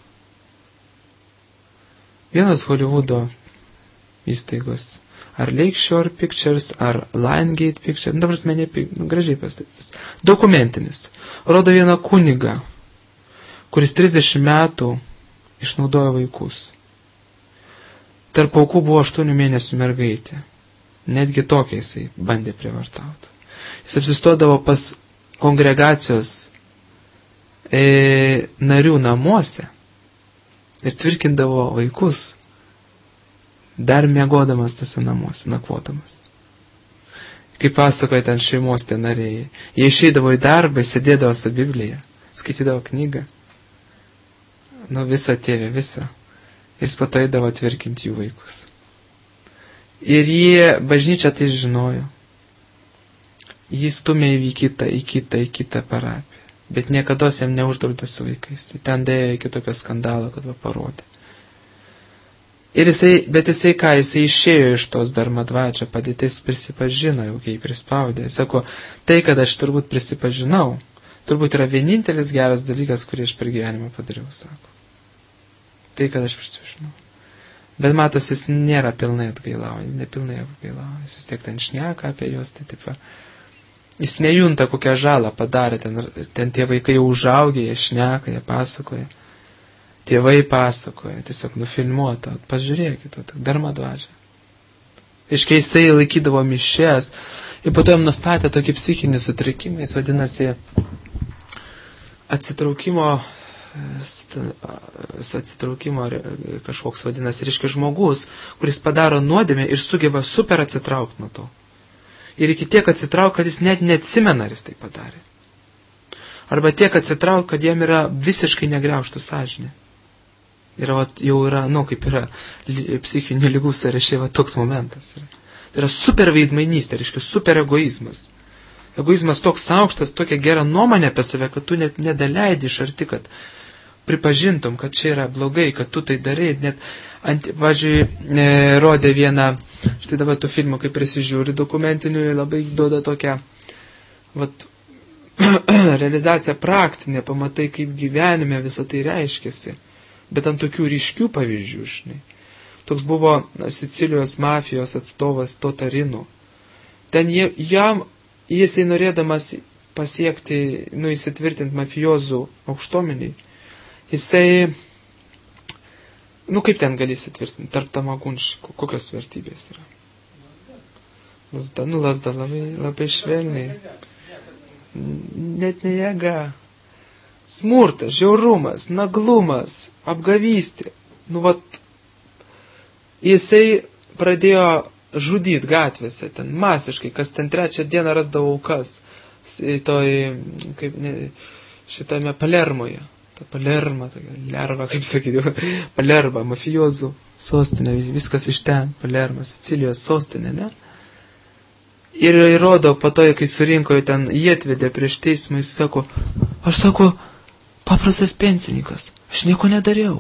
vienas Hollywoodo įstaigos. Ar Lakeshore Pictures, ar Lionsgate Pictures. Dabar menė nu, gražiai pastatytas. Dokumentinis. Rodo vieną kunigą, kuris trisdešimt metų išnaudojo vaikus. Tarp aukų buvo aštuonių mėnesių mergaitė. Netgi tokia jisai bandė prievartauti. Jis apsistodavo pas kongregacijos e, narių namuose ir tvirkindavo vaikus, dar miegodamas tose namuose, nakvodamas. Kaip pasakoja ten šeimos tie nariai, jie išeidavo į darbą, sėdėdavo su Biblija, skaitydavo knygą. Nu, visą tėvę, visą. Jis pato eidavo tvirkinti jų vaikus. Ir jie, bažnyčia tai žinojo. Jį stumė į kitą, į kitą, į kitą parapiją. Bet niekados jam neuždraudė su vaikais. Ten dėjo iki tokio skandalo, kad va parodė. Ir jisai, bet jisai ką, jisai išėjo iš tos darmadvačio padėties, prisipažino, jau kai prispaudė. Jis sako, tai, kad aš turbūt prisipažinau, turbūt yra vienintelis geras dalykas, kurį aš per gyvenimą padariau, sako. Tai, kad aš prisipažinau. Bet matos, jis nėra pilnai atgailauja, nepilnai atgailauja. Jis vis tiek ten šneka apie juos, tai taip. Jis nejunta, kokią žalą padarė, ten, ten tie vaikai jau užaugė, jie šneka, jie pasakoja. Tėvai pasakoja, tiesiog nufilmuota, pažiūrėkit, darma dvačia. Iškai jisai laikydavo mišes ir po to jam nustatė tokį psichinį sutrikimą, jis vadinasi atsitraukimo, atsitraukimo kažkoks vadinasi, reiškia žmogus, kuris padaro nuodėmę ir sugeba super atsitraukti nuo to. Ir iki tiek atsitrauk, kad jis net neatsimena, ar jis tai padarė. Arba tiek atsitrauk, kad jam yra visiškai negriaužtų sąžinė. Ir vat, jau yra, nu, kaip yra psichinių lygų sąraše, va, toks momentas. Yra. Tai yra super veidmainystė, reiškia super egoizmas. Egoizmas toks aukštas, tokia gera nuomonė apie save, kad tu net nedaleidi iš arti, kad pripažintum, kad čia yra blogai, kad tu tai darai. Net, ant, važiuoju, e, rodė vieną, štai dabar tų filmų, kai prisižiūri dokumentinių, labai duoda tokią, vat, realizacija praktinė, pamatai, kaip gyvenime visą tai reiškiasi. Bet ant tokių ryškių pavyzdžių, žinai. Toks buvo Sicilijos mafijos atstovas Totarino. Ten jie, jam, jisai norėdamas pasiekti, nu, įsitvirtinti mafijozų aukštominiai, jisai, nu, kaip ten gali įsitvirtinti, tarp tamagunškų, kokios vertybės yra? Lasda, nu, lasda labai, labai švelniai. Net ne jėga. Smurtas, žiaurumas, naglumas, apgavystė. Nu, vat, jisai pradėjo žudyti gatvėse, ten masiškai, kas ten trečią dieną rasdavo aukas. Toj, kaip, ne, šitame Palermoje. Ta Palerma, ta lerva, kaip sakyti, Palerma, mafijozų sostinė, viskas iš ten, Palerma, Sicilijos sostinė, ne? Ir įrodo, po to, kai surinko, ten jie atvedė prieš teismą, jis sako, aš sako, paprastas pensininkas, aš nieko nedariau.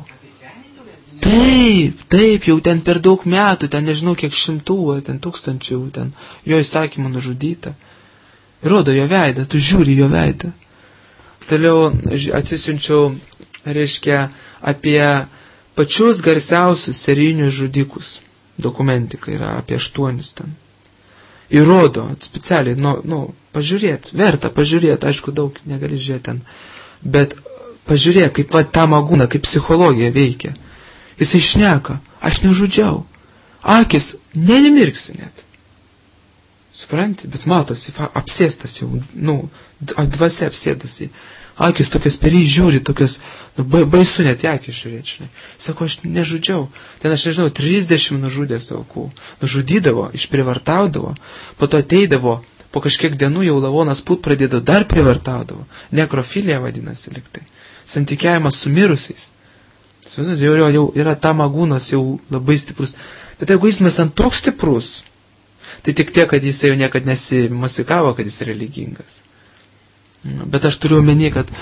Taip, taip, jau ten per daug metų, ten nežinau kiek šimtų, ten tūkstančių, ten jo įsakymą nužudyta. Rodo jo veidą, tu žiūri jo veidą. Toliau atsisiunčiau, reiškia, apie pačius garsiausius serijinius žudikus. Dokumentika yra apie aštuonis ten. Įrodo, specialiai, nu, nu, pažiūrėt, verta pažiūrėt, aišku, daug negali žiūrėti ten, bet pažiūrėk, kaip va, ta magūna, kaip psichologija veikia. Jisai šneka, aš nežudžiau, akis nemirksi net. Supranti, bet matosi, apsėstas jau, nu, dvasia apsėdusi. Akis tokios per jį žiūri, tokios, nu, baisu net akis žiūrėti, žinai. Sako, aš nežudžiau. Ten aš nežinau, trisdešimt nužudė savo aukų. Nužudydavo, išprivartaudavo, po to ateidavo, po kažkiek dienų jau lavonas pūt pradėdavo, dar privartaudavo. Nekrofilija vadinasi liktai. Santykiavimas su mirusiais. Jau, jau, jau yra tamagūnas jau labai stiprus. Bet egoizmas ant toks stiprus, tai tik tiek, kad jis jau niekad nesimusikavo, kad jis religingas. Bet aš turiu omeny, kad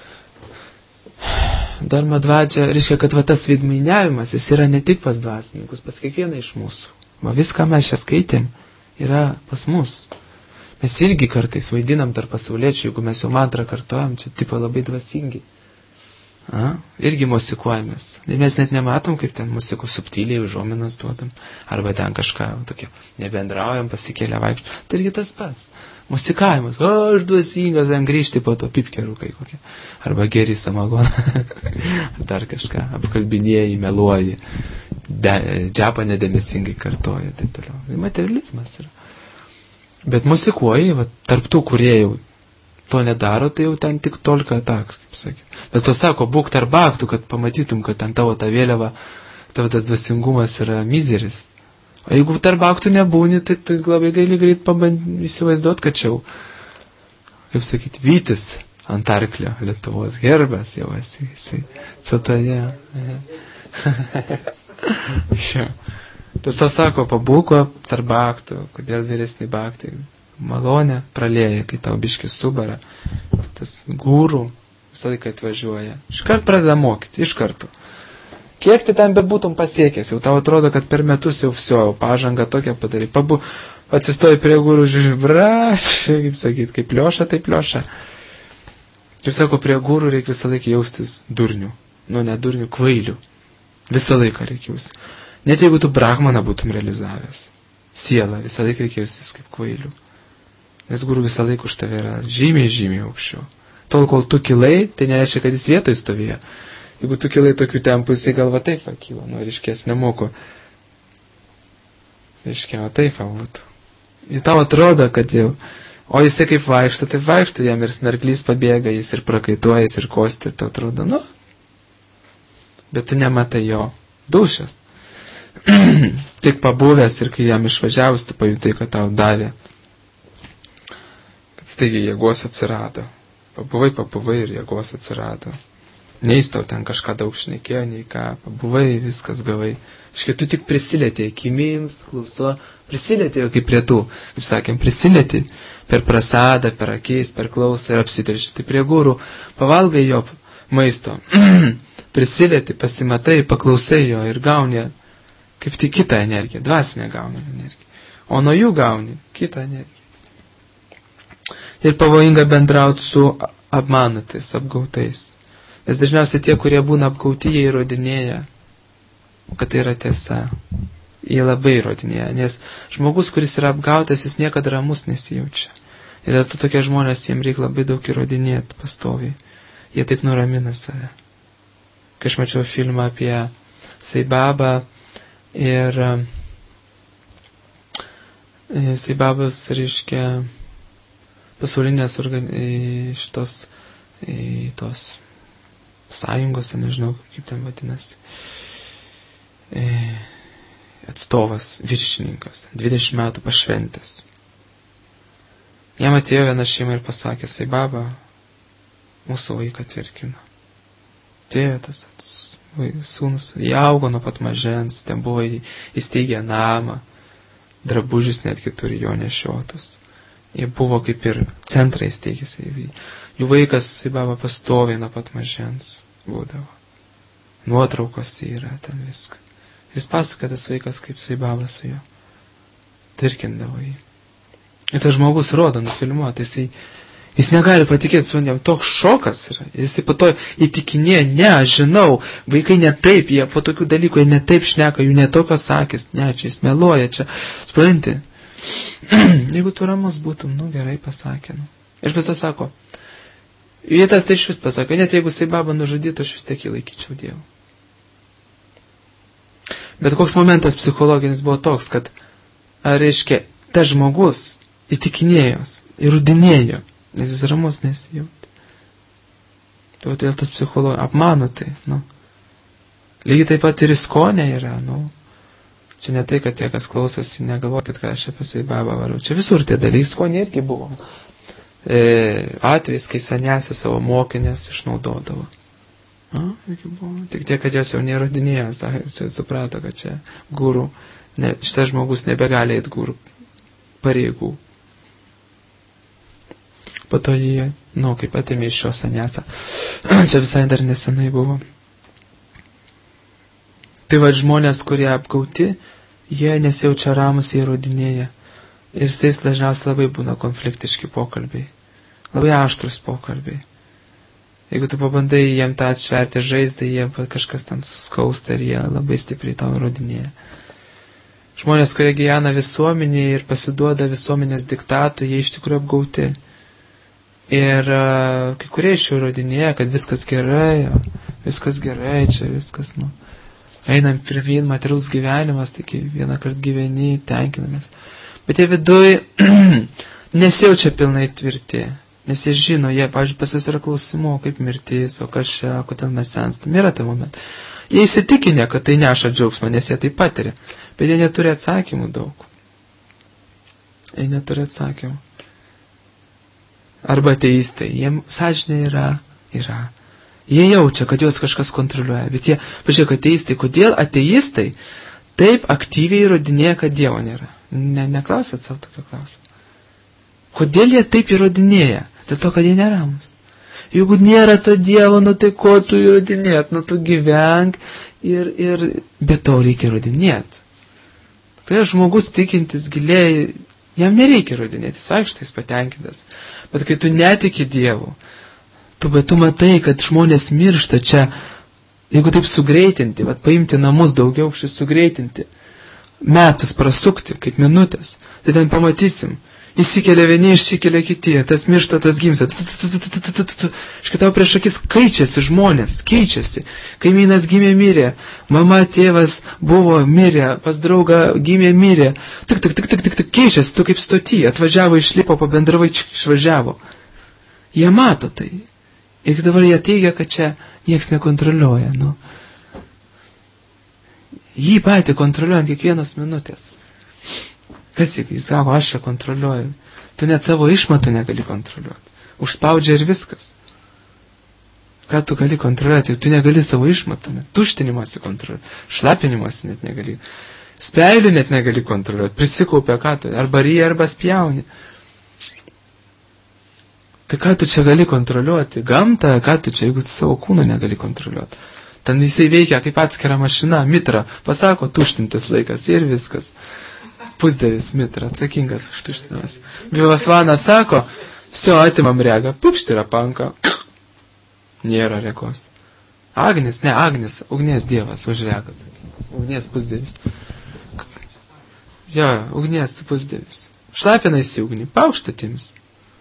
Dharma dvadžia, reiškia, kad va tas veidmainiavimas, jis yra ne tik pas dvasininkus, pas kiekvieną iš mūsų. Va viską mes čia skaitėm, yra pas mus. Mes irgi kartais vaidinam tarp pasauliečių, jeigu mes jau mantrą kartojam, čia tipo labai dvasingi. A, irgi musikuojamės. Ir mes net nematom, kaip ten musikų subtiliai užuominas duodam. Arba ten kažką tokio nebendraujam, pasikėlę vaikščių. Tai irgi tas pats. Musikavimas. O, aš dvasingas, ten grįžti po to pipkę rūkai kokie. Arba geri samagoną. Dar kažką. Apkalbinėjai, meluoji. Džiapą nedėmesingai kartoja. Taip toliau. Tai materializmas yra. Bet musikuoji, va, tarp tų, kurie jau to nedaro, tai jau ten tik tolka ataks, kaip sakė. Dėl to sako, būk tarp baktų, kad pamatytum, kad ten tavo ta vėliava, tavo tas dvasingumas yra mizeris. O jeigu tarp baktų nebūni, tai, tai labai gali greit pabandyti įsivaizduoti, kad čia jau, kaip sakyti, vytis ant arklio, Lietuvos herbas jau esi, jisai, catoje. Dėl to sako, pabūko tarp baktų, kodėl vyresni baktai malonę pralėja, kai tau biškis subara, tas gūrų visą laiką atvažiuoja. Iškart pradeda mokyti, iš karto. Kiek tai ten bebūtum pasiekęs, jau tau atrodo, kad per metus jau viso, jau pažanga tokia padarai. Pabu, atsistoji prie gūrų, žiūrėjai, braš, kaip sakyt, kaip lioša, taip lioša. Ir sako, prie gūrų reikia visą laiką jaustis durnių. Nu, ne durnių, kvailių. Visą laiką reikia jaustis. Net jeigu tu brahmaną būtum realizavęs, sielą, visą laiką reikia jaustis kaip kvailių. Nes guru visą laiką už tave yra žymiai, žymiai aukščiau. Tol, kol tu kilai, tai nereiškia, kad jis vietoj stovėjo. Jeigu tu kilai tokių tempų, jisai galva taip va kyla. Nu, reiškia, aš nemoku. Reiškia, va taip va būtų. Ir tau atrodo, kad jau... O jisai kaip vaikšto, taip vaikšto, jam ir snarklys pabėga, jis ir prakaituoja, jis ir kosti, tau atrodo, nu. Bet tu nematai jo dūšias. Tik pabuvęs ir kai jam išvažiavus, tu pajutai, kad tau davė. Staigiai jėgos atsirado. Pabuvai, pabuvai ir jėgos atsirado. Neis tau ten kažką daug šnekėjo, nei ką. Pabuvai, viskas gavai. Iškai tu tik prisilietėjai, kimims, klauso, prisilietėjai kaip prie tų, kaip sakėm, prisilietėjai per prasadą, per akis, per klausą ir apsitiršti. Tai prie gūrų pavalgai jo maisto. Prisilietėjai, pasimatai, paklausai jo ir gauni kaip tik kitą energiją, dvasinę gauni energiją. O nuo jų gauni kitą energiją. Ir pavojinga bendrauti su apmanutais, apgautais. Nes dažniausiai tie, kurie būna apgauti, jie įrodinėja, kad tai yra tiesa. Jie labai įrodinėja, nes žmogus, kuris yra apgautas, jis niekada ramus nesijaučia. Ir dėl to tokie žmonės, jiems reikia labai daug įrodinėti pastoviai. Jie taip nuramina save. Kai aš mačiau filmą apie Saibabą ir Saibabas, reiškia, pasaulinės organ... šitos tos sąjungos, nežinau, kaip ten vadinasi, atstovas, viršininkas, dvidešimt metų pašventęs. Jam atėjo viena šeima ir pasakė, Saibaba, mūsų vaiką tvirkino. Atėjo tas sūnus, jie augo nuo pat mažens, ten buvo įsteigę namą, drabužius netgi turi jo nešiotus. Jie buvo kaip ir centrai steigėsi. Jų vaikas Saibaba pastoviai nuo pat mažens būdavo. Nuotraukos yra ten viską. Jis pasakoja tas vaikas, kaip Saibaba su juo tvirkindavo jį. Ir tas žmogus rodo, nufilmuota, jisai, jis negali patikėti, su jam toks šokas yra. Jisai po to įtikinėja, ne, aš žinau, vaikai ne taip, jie po tokių dalykų, jie ne taip šneka, jų ne tokios akis, ne, čia jis meluoja, čia, supranti. Jeigu tu ramus būtum, nu gerai pasakė. Nu. Ir pas to sako, jie tas tai iš vis pasako, net jeigu Saibaba nužudytų, aš vis tiek jį laikyčiau Dievu. Bet koks momentas psichologinis buvo toks, kad, ar reiškia, tas žmogus įtikinėjos, įrudinėjo, nes jis ramus nesijautė. Tai vėl tas psichologas apmano tai, nu. Lygiai taip pat ir įskonė yra, nu. Čia ne tai, kad tie, kas klausosi, negalvokit, kad aš apie Saibabą varau. Čia visur tie dalykai, skonė irgi buvo. E, atvejs, kai sanėsė savo mokinės išnaudodavo. A, tik tiek, kad jos jau neįrodinėjo, suprato, kad čia gurų, ne, šitas žmogus nebegali eiti gurų pareigų. Po to jį, nu, kaip atėmė iš šio saniasą. Čia visai dar nesenai buvo. Tai va žmonės, kurie apgauti, jie nesijaučia ramus, jie įrodinėja. Ir su jais dažniausiai labai būna konfliktiški pokalbiai. Labai aštrus pokalbiai. Jeigu tu pabandai jiem tą atšverti žaizdą, jie kažkas ten suskausta ir jie labai stipriai tau įrodinėja. Žmonės, kurie gyvena visuomenėje ir pasiduoda visuomenės diktatų, jie iš tikrųjų apgauti. Ir uh, kai kurie iš jų įrodinėja, kad viskas gerai, viskas gerai, čia viskas, nu, einam prie vien materialus gyvenimas, taigi vieną kartą gyveni, tenkinamės. Bet jie viduj nesijaučia pilnai tvirti, nes jie žino, jie, pavyzdžiui, pas jūs yra klausimų, kaip mirtis, o kas čia, kodėl mes senstam, yra tai moment. Jie įsitikinę, kad tai neša džiaugsmą, nes jie tai patiria, bet jie neturi atsakymų daug. Jie neturi atsakymų. Arba ateistai, jiem sąžinė yra, yra. Jie jaučia, kad juos kažkas kontroliuoja, bet jie, pažiūrėk, ateistai, kodėl ateistai taip aktyviai įrodinėja, kad Dievo nėra? Ne, neklausėt savo tokio klausimą. Kodėl jie taip įrodinėja? Dėl to, kad jie neramus. Jeigu nėra to Dievo, nu tai ko tu įrodinėt? Nu tu gyvenk ir, ir, bet to reikia įrodinėt. Kai žmogus tikintis giliai, jam nereikia įrodinėti, jis vaikšto, jis patenkintas. Bet kai tu netiki Dievu, tu, bet tu matai, kad žmonės miršta čia, jeigu taip sugreitinti, vat, paimti namus daugiau, šis sugreitinti, metus prasukti, kaip minutės, tai ten pamatysim, įsikelia vieni, išsikelia kiti, tas miršta, tas gimsta, škitau prieš akis keičiasi žmonės, keičiasi, kaimynas gimė mirė, mama, tėvas buvo mirė, pas draugą gimė mirė, tik, tik, tik, tik, tik, tik keičiasi, tu kaip stoti, atvažiavo, išlipo, pabendravai, išvažiavo. Jie mato tai. Ir dabar jie teigia, kad čia nieks nekontroliuoja, nu. Jį patį kontroliuojant kiekvienas minutės. Kas jis, jis sako, aš čia kontroliuoju. Tu net savo išmatų negali kontroliuoti. Užspaudžia ir viskas. Ką tu gali kontroliuoti? Tu negali savo išmatų, net tuštinimąsi kontroliuoti. Šlapinimąsi net negali. Speilių net negali kontroliuoti. Prisikaupia ką tu, arba ryja, arba spjauni. Tai ką tu čia gali kontroliuoti? Gamtą, ką tu čia, jeigu tu savo kūną negali kontroliuoti? Ten jisai veikia kaip atskira mašina, mitra. Pasako, tuštintis laikas ir viskas. Pusdievis mitra, atsakingas už tuštinimas. Vivasvanas sako, vsio atimam regą, pupšt yra panka. Nėra regos. Agnis, ne Agnis, ugnies dievas už regą. Ugnies pusdievis. Jo, ugnies pusdievis. Šlapinaisi ugnį, paukštatimis.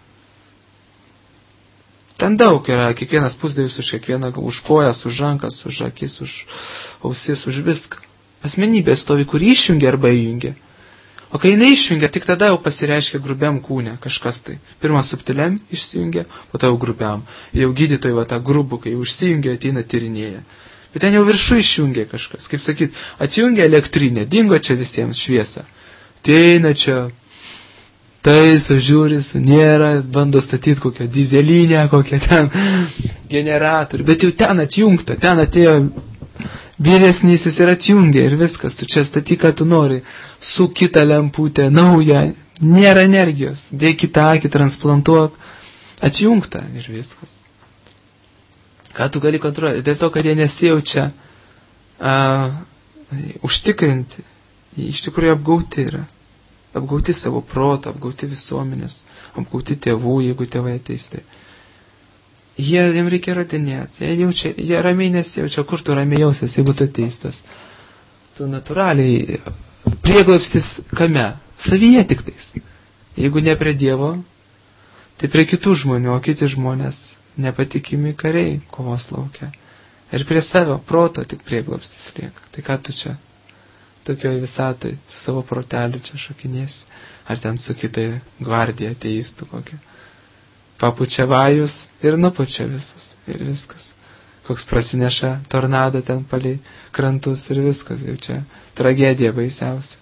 Ten daug yra, kiekvienas pusdievis už kiekvieną, už kojas, už rankas, už akis, už ausis, už viską. Asmenybė stovi, kur išjungia arba įjungia. O kai jinai išjungia, tik tada jau pasireiškia grubiam kūne kažkas tai. Pirmą subtiliam išsijungia, po to jau grubiam. Jau gydytojai va tą grubų, kai užsijungia, ateina tyrinėja. Bet ten jau viršų išjungia kažkas. Kaip sakyt, atjungia elektrinė, dingo čia visiems šviesa. Ateina čia, taiso, žiūri, su nėra, bando statyti kokią dizelinę, kokią ten generatorių. Bet jau ten atjungta, ten atėjo vyresnysis ir atjungia ir viskas, tu čia statyk, ką tu nori, su kita lemputė, nauja, nėra energijos, dėk kitą akį, transplantuok, atjungta ir viskas. Ką tu gali kontroliuoti? Dėl to, kad jie nesijaučia a, užtikrinti, jie iš tikrųjų apgauti yra, apgauti savo protą, apgauti visuomenės, apgauti tėvų, jeigu tėvai ateistai. Jie, jiem reikia įrodinėti, jie, jaučia, jie ramiai nesijaučia, kur tu ramiai jausies, jeigu tu ateistas. Tu natūraliai, prieglobstis kame? Savyje tik tais. Jeigu ne prie Dievo, tai prie kitų žmonių, o kiti žmonės nepatikimi kariai kovos laukia. Ir prie savo proto tik prieglobstis lieka. Tai ką tu čia, tokioj visatoj, su savo proteliu čia šokinėsi, ar ten su kitai gvardija ateistų kokia. Papučia vajus ir nupučia visus. Ir viskas. Koks prasineša tornado ten palei krantus ir viskas. Jau čia tragedija baisiausia.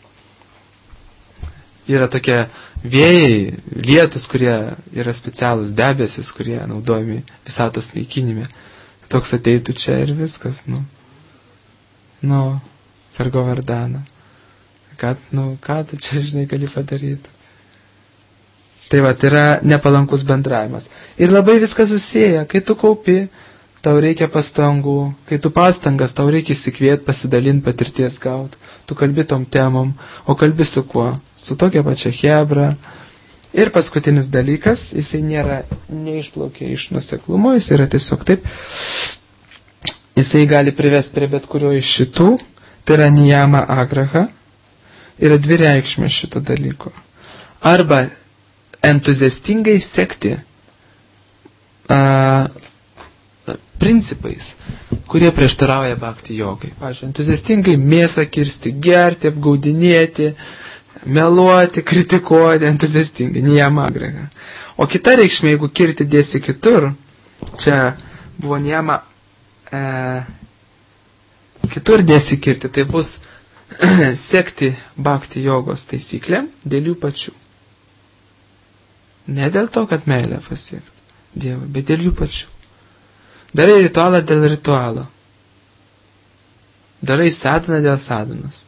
Yra tokie vėjai, lietus, kurie yra specialūs debesis, kurie naudojami visatos naikinime. Toks ateitų čia ir viskas, nu. Nu, vergo vardana. Kad, nu, ką tu čia, žinai, gali padaryti? Tai va, tai yra nepalankus bendravimas. Ir labai viskas susieja. Kai tu kaupi, tau reikia pastangų. Kai tu pastangas, tau reikia įsikvėti, pasidalinti, patirties gauti. Tu kalbi tom temom. O kalbi su kuo? Su tokia pačia hebra. Ir paskutinis dalykas, jisai nėra, neišplaukia iš nuseklumo, jis yra tiesiog taip. Jisai gali privesti prie bet kurio iš šitų. Tai yra niyama agraha. Yra dvi reikšmės šito dalyko. Arba entuziastingai sekti a, principais, kurie prieštarauja bhakti jogai. Pavyzdžiui, entuziastingai mėsą kirsti, gerti, apgaudinėti, meluoti, kritikuoti, entuziastingai, niyama agraha. O kita reikšmė, jeigu kirti dėsi kitur, čia buvo niyama e, kitur dėsi kirti, tai bus sekti bhakti jogos taisyklėm dėl jų pačių. Ne dėl to, kad meilę pasiekti Dievui, bet dėl jų pačių. Darai ritualą dėl ritualo. Darai sadhaną dėl sadhanos.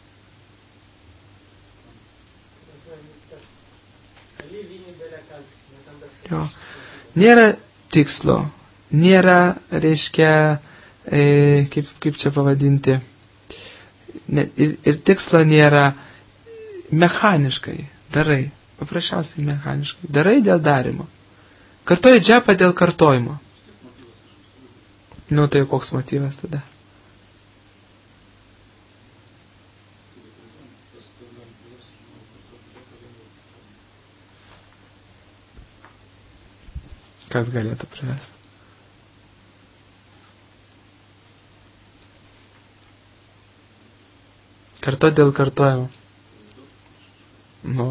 Jo. Nėra tikslo, nėra, reiškia, e, kaip, kaip čia pavadinti, ne, ir, ir tikslo nėra mechaniškai, darai, paprasčiausiai mechaniškai, darai dėl darimo. Kartoji džepą dėl kartojimo. Nu, tai koks motyvas tada? Kas galėtų privesti? Karto dėl kartojimo. Nu.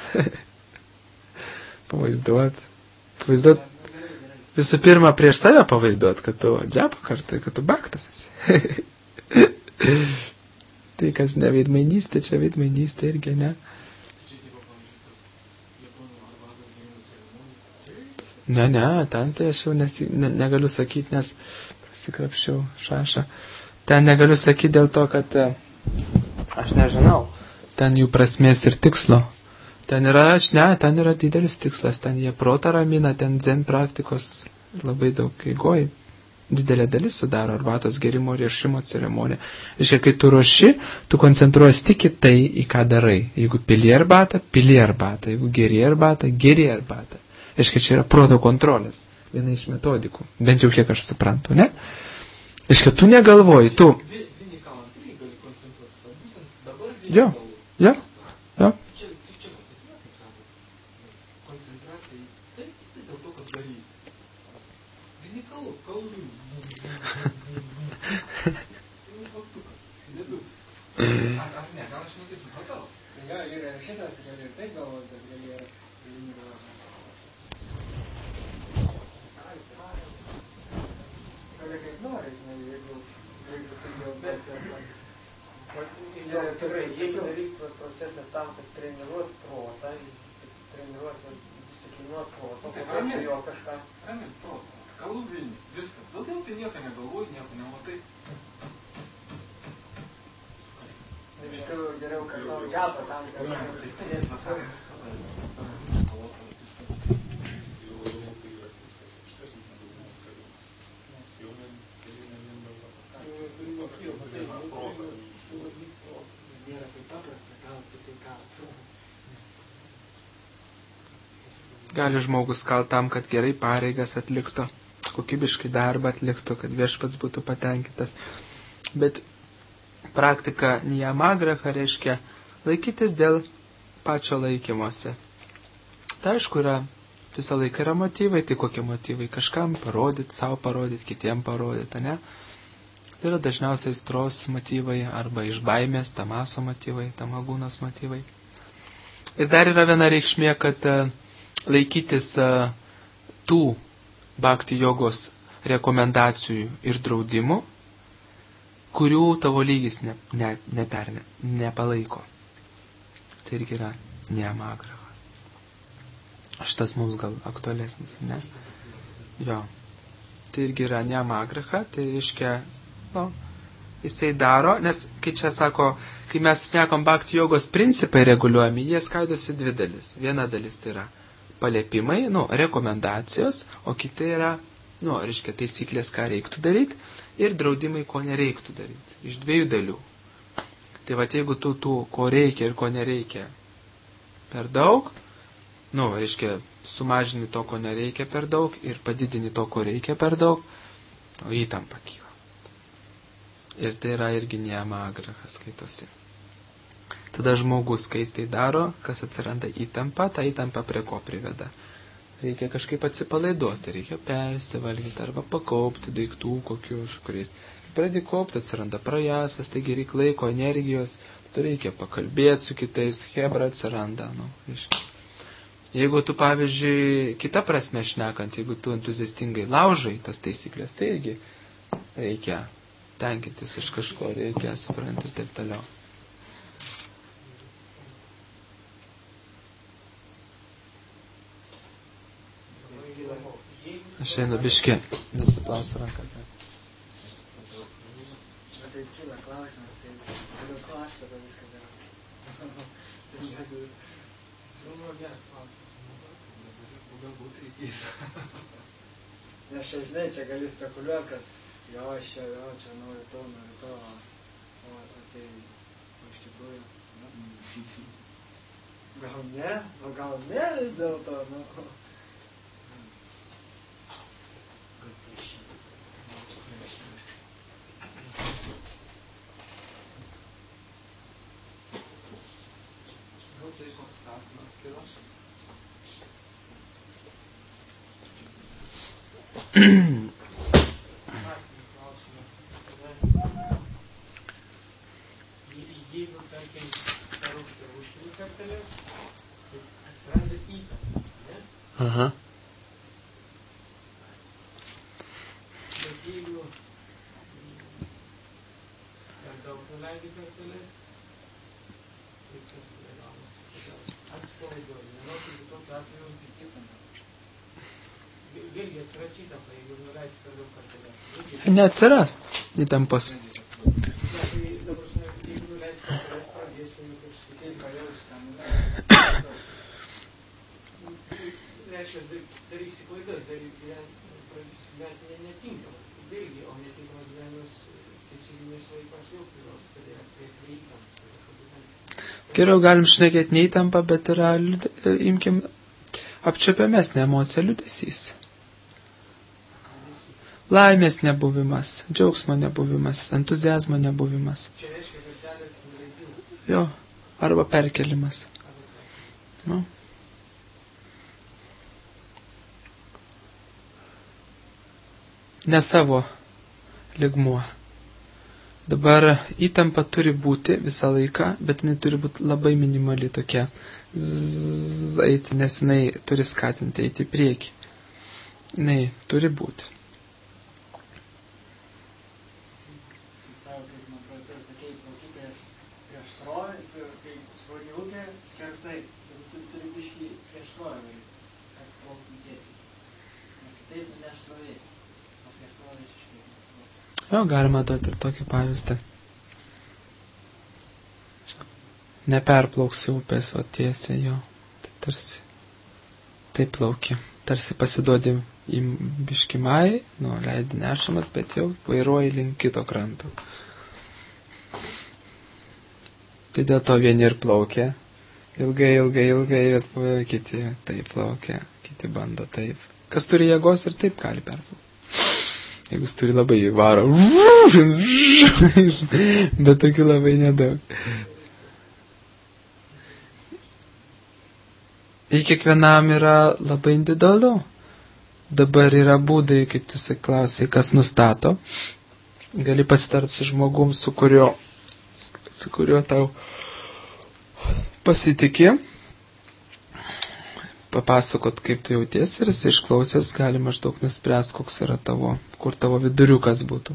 Pavaizduot. Pavaizduot. Visų pirma, prieš save pavaizduot, kad tu džepą kartu, kad tu baktas esi. Tai kas ne veidmainystė, čia veidmainystė irgi, ne? Ne, ne, ten tai aš jau nesi, ne, negaliu sakyti, nes prasikrapščiau šašą. Ten negaliu sakyti dėl to, kad aš nežinau, ten jų prasmės ir tikslo. Ten yra, aš ne, ten yra didelis tikslas, ten jie protą ramina, ten zen praktikos labai daug eigoj. Didelė dalis sudaro arbatos gerimo riešimo ceremonija. Iškai, kai tu ruoši, tu koncentruosi tik į tai, į ką darai. Jeigu pili arbatą, pili arbatą. Jeigu geri arbatą, geri arbatą. Iškai, čia yra proto kontrolės. Viena iš metodikų. Bent jau kiek aš suprantu, ne? Iškai, tu negalvoji, tu... Jo, jo, jo. Ar ne, gal aš neteisingai. Gal yra šitas, gal ir taip galvot, bet gal yra galimybė. Gal ir kaip nori, jeigu tai jau procesą. Jau tikrai, jeigu daryti procesą tam, kad treniruot protą, treniruot, disciplinuot protą, tai jo kažką. Ramin, protą, kalų vilni, viskas. Daugiau tai nieko negalvoji, nieko nematai. Iš tikrųjų geriau, kad tau džapą tam, kad... Gali žmogus kalt tam, kad gerai pareigas atliktų, kokybiškai darbą atliktų, kad viešpats būtų patenkintas. Bet praktika niyamagraha reiškia laikytis dėl pačio laikymosi. Tai aišku, yra, visą laiką yra motyvai, tai kokie motyvai? Kažkam parodyti, savo parodyti, kitiem parodyti, ne? Tai yra dažniausiai aistros motyvai arba iš baimės, tamaso motyvai, tamagūnos motyvai. Ir dar yra viena reikšmė, kad laikytis tų bhakti jogos rekomendacijų ir draudimų, kurių tavo lygis ne, ne, neperne, nepalaiko. Tai irgi yra niyamagraha. Šitas mums gal aktualesnis, ne? Jo. tai irgi yra neamagraha, tai reiškia, nu, jisai daro, nes, kai čia sako, kai mes šnekam bhakti jogos principai reguliuojami, jie skaidosi dvi dalis. Viena dalis tai yra paliepimai, nu, rekomendacijos, o kita yra, nu, reiškia, taisyklės, ką reiktų daryti, ir draudimai, ko nereiktų daryti. Iš dviejų dalių. Tai va, jeigu tu tų, ko reikia ir ko nereikia per daug, nu, reiškia, sumažini to, ko nereikia per daug ir padidini to, ko reikia per daug, o įtampa kyla. Ir tai yra irgi neamagrahas skaitosi. Tada žmogus, kai jis tai daro, kas atsiranda įtampa, ta įtampa prie ko priveda. Reikia kažkaip atsipalaiduoti, reikia persivalgyti arba pakaupti daiktų kokius, kuriais pradedi kaupti, atsiranda prajasas, taigi reikia laiko, energijos, tu reikia pakalbėti su kitais, hebra atsiranda. Nu, reiškia. Jeigu tu, pavyzdžiui, kita prasme šnekant, jeigu tu entuziastingai laužai tas taisyklės, tai irgi reikia tenkintis iš kažko, reikia supranti ir taip toliau. Aš einu biškį, nusiplausiu rankas. Tai kyla klausimas, tai dėl ko aš tada viską darau. Nu, geras klausimas. Galbūt reikės. Nes čia, žinai, čia gali spekuliuoti, kad jo, aš čia, jo, čia noriu to, noriu to, o, o tai, o iš tikrųjų, nu, gal ne, o gal ne vis dėlto, nu. Jeigu, tarkim, paruošti rūškinį kartelės, tai atsiranda įtampa, ne? Aha. Bet jeigu per daug nuleidi kartelės, tai kas gaunasi? Atspalaiduoji, nenau, jeigu tokiu atveju įtampa. Vėlgi atsiras įtampa, jeigu nuleisi per daug kartelės. Neatsiras įtampos. Darysi klaidas, darysi net netinkamą. Vėlgi, o netinkamas gyvenimas teisinginis laikas jau kurios turėjo prie įtampą. Geriau galim šnekėti ne įtampą, bet yra, imkim, apčiuopiamesnė emocija liūdesys. Laimės nebuvimas, džiaugsmo nebuvimas, entuziazmo nebuvimas. Čia reiškia kartelės nuleidimas. Jo, arba perkelimas. Nu. Ne savo lygmuo. Dabar įtampa turi būti visą laiką, bet jinai turi būti labai minimali tokia. Zzz, eiti, nes jinai turi skatinti eiti į priekį. Jinai turi būti. Savo, kaip man atrodo, tu sakei, plaukite prieš srovę, kai srovė upė, skersai. Tu turi biškį prieš srovę, kad plauktum tiesiai. Nes kitaip nuneš srovė. Jo, galima duoti ir tokį pavyzdį. Neperplauksi upės, o tiesiai jo. Tai tarsi. Taip plauki. Tarsi pasiduodi į biškimai, nu, leidi nešamas, bet jau vairuoji link kito kranto. Tai dėl to vieni ir plaukia. Ilgai, ilgai, ilgai, bet kiti taip plaukia. Kiti bando taip. Kas turi jėgos ir taip gali perplaukti. Jeigu jis turi labai varo, bet tokių labai nedaug. Ir kiekvienam yra labai individualu. Dabar yra būdai, kaip tu klausai, kas nustato. Gali pasitarti su žmogum, su kurio, su kurio tau pasitikė. Papasakot, kaip tu jautiesi ir jis išklausęs gali maždaug nuspręsti, koks yra tavo, kur tavo viduriukas būtų.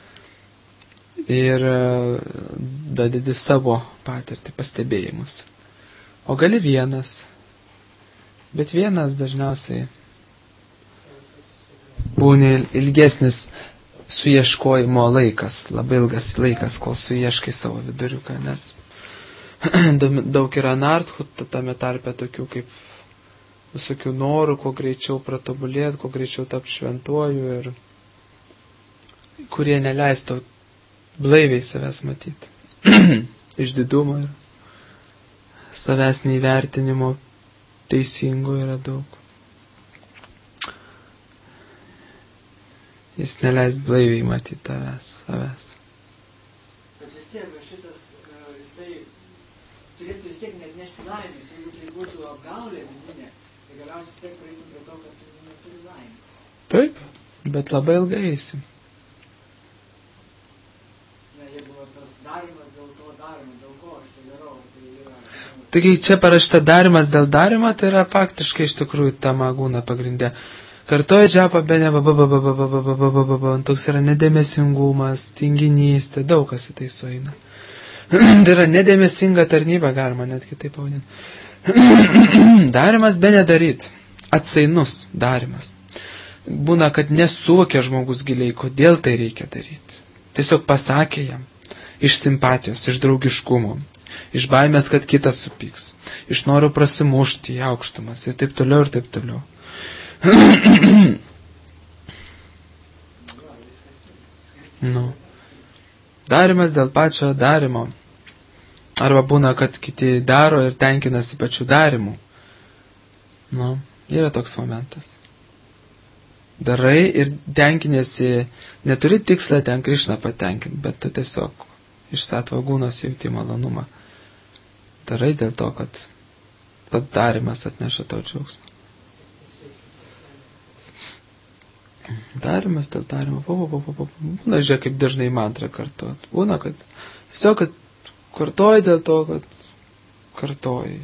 Ir dadedi savo patirtį, pastebėjimus. O gali vienas, bet vienas dažniausiai būni ilgesnis suieškojimo laikas, labai ilgas laikas, kol suieškai savo viduriuką, nes daug yra nartkų, tame tarpe tokių kaip visokių norų, kuo greičiau pratobulėti, kuo greičiau tapti šventuoju ir kurie neleistų blaiviai savęs matyti. Išdidumo ir savęs neįvertinimo teisingo yra daug. Jis neleis blaiviai matyti tavęs, savęs. Bet vis tiek šitas, jisai turėtų vis tiek net nešti laimės, jeigu tai būtų apgaulė vidinė, tai galiausiai tiek praeitum prie to, kad tu neturi laimės. Taip, bet labai ilgai eisi. Ne, jeigu tas darimas dėl to darimo, dėl ko aš tai darau, tai yra... Taigi čia parašta darimas dėl darimo, tai yra faktiškai iš tikrųjų ta magūna pagrindė. Kartoja džapą bene, toks yra nedėmesingumas, tinginystė, daug kas į tai sueina. Tai yra nedėmesinga tarnyba, galima net kitaip pavadinti. Darimas be nedaryt. Atsainus darimas. Būna, kad nesuvokia žmogus giliai, kodėl tai reikia daryti. Tiesiog pasakė jam. Iš simpatijos, iš draugiškumo. Iš baimės, kad kitas supyks. Iš noro prasimušti į aukštumas. Ir taip toliau, ir taip toliau. Nu. Darimas dėl pačio darimo. Arba būna, kad kiti daro ir tenkinasi pačių darimų. Nu, yra toks momentas. Darai ir tenkinėsi, neturi tikslą ten Krišną patenkinti, bet tu tiesiog iš satvagūnos jauti malonumą. Darai dėl to, kad pat darimas atneša tau džiaugsmą. Darimas dėl darimo. Būna, žiūrėk, kaip dažnai mantrą kartuot. Būna, kad tiesiog, kad kartuoji dėl to, kad kartuoji.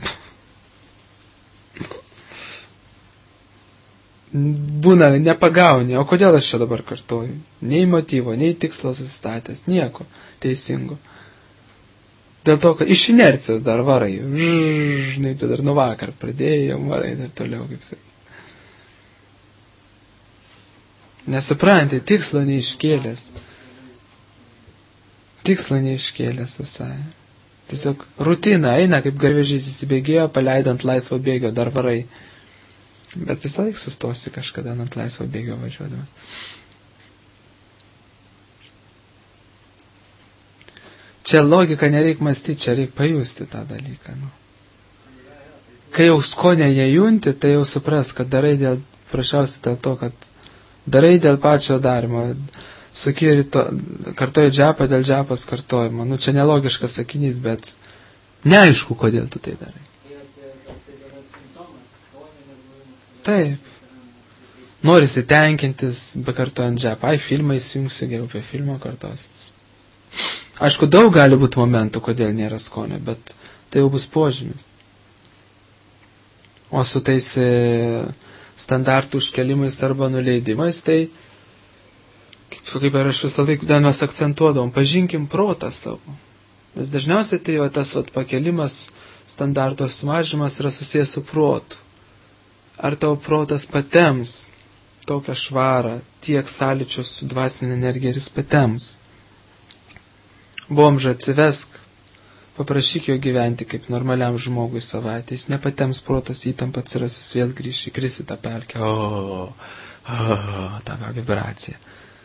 Būna, nepagauni. O kodėl aš čia dabar kartuoju? Nei motyvo, nei tikslo susistatęs, nieko teisingo. Dėl to, kad iš inercijos dar varai. Žinai, tu dar nuo vakar pradėjai, varai dar toliau, kaip sakai. Nesupranti, tikslo neiškėlės. Tikslo neiškėlės visai. Tiesiog rutina eina, kaip garvežys įsibėgėjo, paleidant laisvo bėgio, dar varai. Bet visą laik sustosi kažkada ant laisvo bėgio važiuodamas. Čia logika nereik mąstyti, čia reik pajusti tą dalyką. Nu. Kai jau skonė nejunti, tai jau supras, kad darai dėl, prašiausiai dėl to, kad darai dėl pačio darimo. Sakai, kartoji džapą dėl džapos kartojimo. Nu, čia nelogiškas sakinys, bet neaišku, kodėl tu tai darai. Taip. Norisi tenkintis, bekartojant džapą. Ai, filmą įsijungsiu, geriau apie filmą kartosiu. Aišku, daug gali būti momentų, kodėl nėra skonio, bet tai jau bus požymis. O su tais standartų užkelimais arba nuleidimais, tai kaip, kaip ir aš visą laiką ten mes akcentuodavom, pažinkim protą savo. Nes dažniausiai tai va, tas va, pakelimas, standarto sumažimas yra susijęs su protu. Ar tavo protas patems tokią švarą, tiek sąlyčio su dvasinė energija ir jis patems. Bomžą atsivesk, paprašyk jo gyventi kaip normaliam žmogui savaitę. Jis nepatems protas, įtampa atsirasis, vėl grįši, krisi tą pelkę. O, o, tą vibraciją.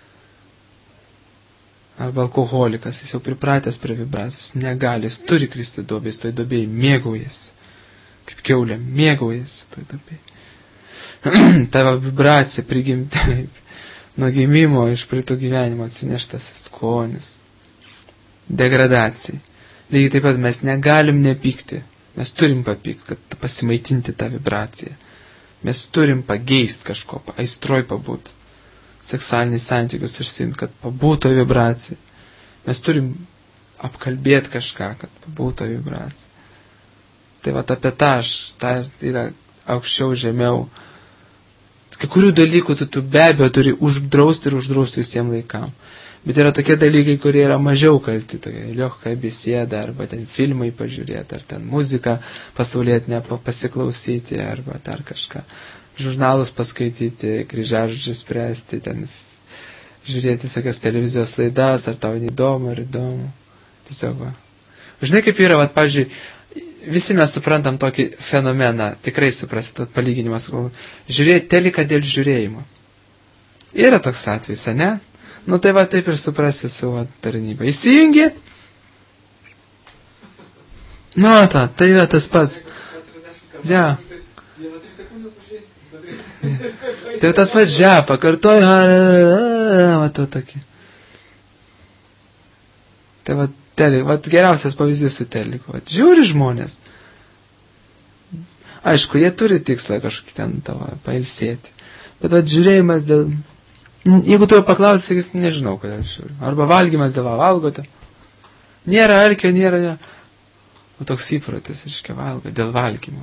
Arba alkoholikas, jis jau pripratęs prie vibracijos, negali, jis turi kristi duobę, jis toj duobėj mėgaujasi. Kaip kiaulė, mėgaujasi toj duobėj. Tavo vibracija prigimti, nuo gimimo iš praeito gyvenimo atsineštas skonis. Degradacijai. Lygiai taip pat mes negalim nepykti. Mes turim papykti, kad pasimaitinti tą vibraciją. Mes turim pageisti kažko, aistroj pabūt. Seksualiniais santykius užsiimti, kad pabūtų vibracija. Mes turim apkalbėti kažką, kad pabūtų vibracija. Tai va apie tą aš, tai yra aukščiau, žemiau. Kai kurių dalykų tu, tu be abejo turi uždrausti ir uždrausti visiems laikam. Bet yra tokie dalykai, kurie yra mažiau kalti, tokia liogka besėda, arba ten filmai pažiūrėti, ar ten muziką pasaulietinę pasiklausyti, arba dar kažką. žurnalus paskaityti, kryžiažodžius spręsti, ten žiūrėti visokias televizijos laidas, ar tau neįdomu, ar įdomu. Tiesiog va. Žinai, kaip yra, vat, pavyzdžiui, visi mes suprantam tokį fenomeną, tikrai suprasit, vat, palyginimas, žiūrėti teliką dėl žiūrėjimo. Yra toks atvejs, ne? Nu tai va, taip ir suprasi su va, tarnyba. Įsijungi? Nu, ta, tai yra tas pats. Ja. Tai tas pats žia, pakartoju, va, tu tokį. Tai va, telik, va, geriausias pavyzdys su teliku. Va, žiūri žmonės. Aišku, jie turi tikslą kažkokį ten tavo pailsėti. Bet va, žiūrėjimas dėl... Jeigu tu paklausi, sakys, nežinau, kodėl žiūri. Arba valgymas dėl valgote. Nėra alkio, nėra... Ne. O toks įprotis, reiškia, valgo dėl valgymo.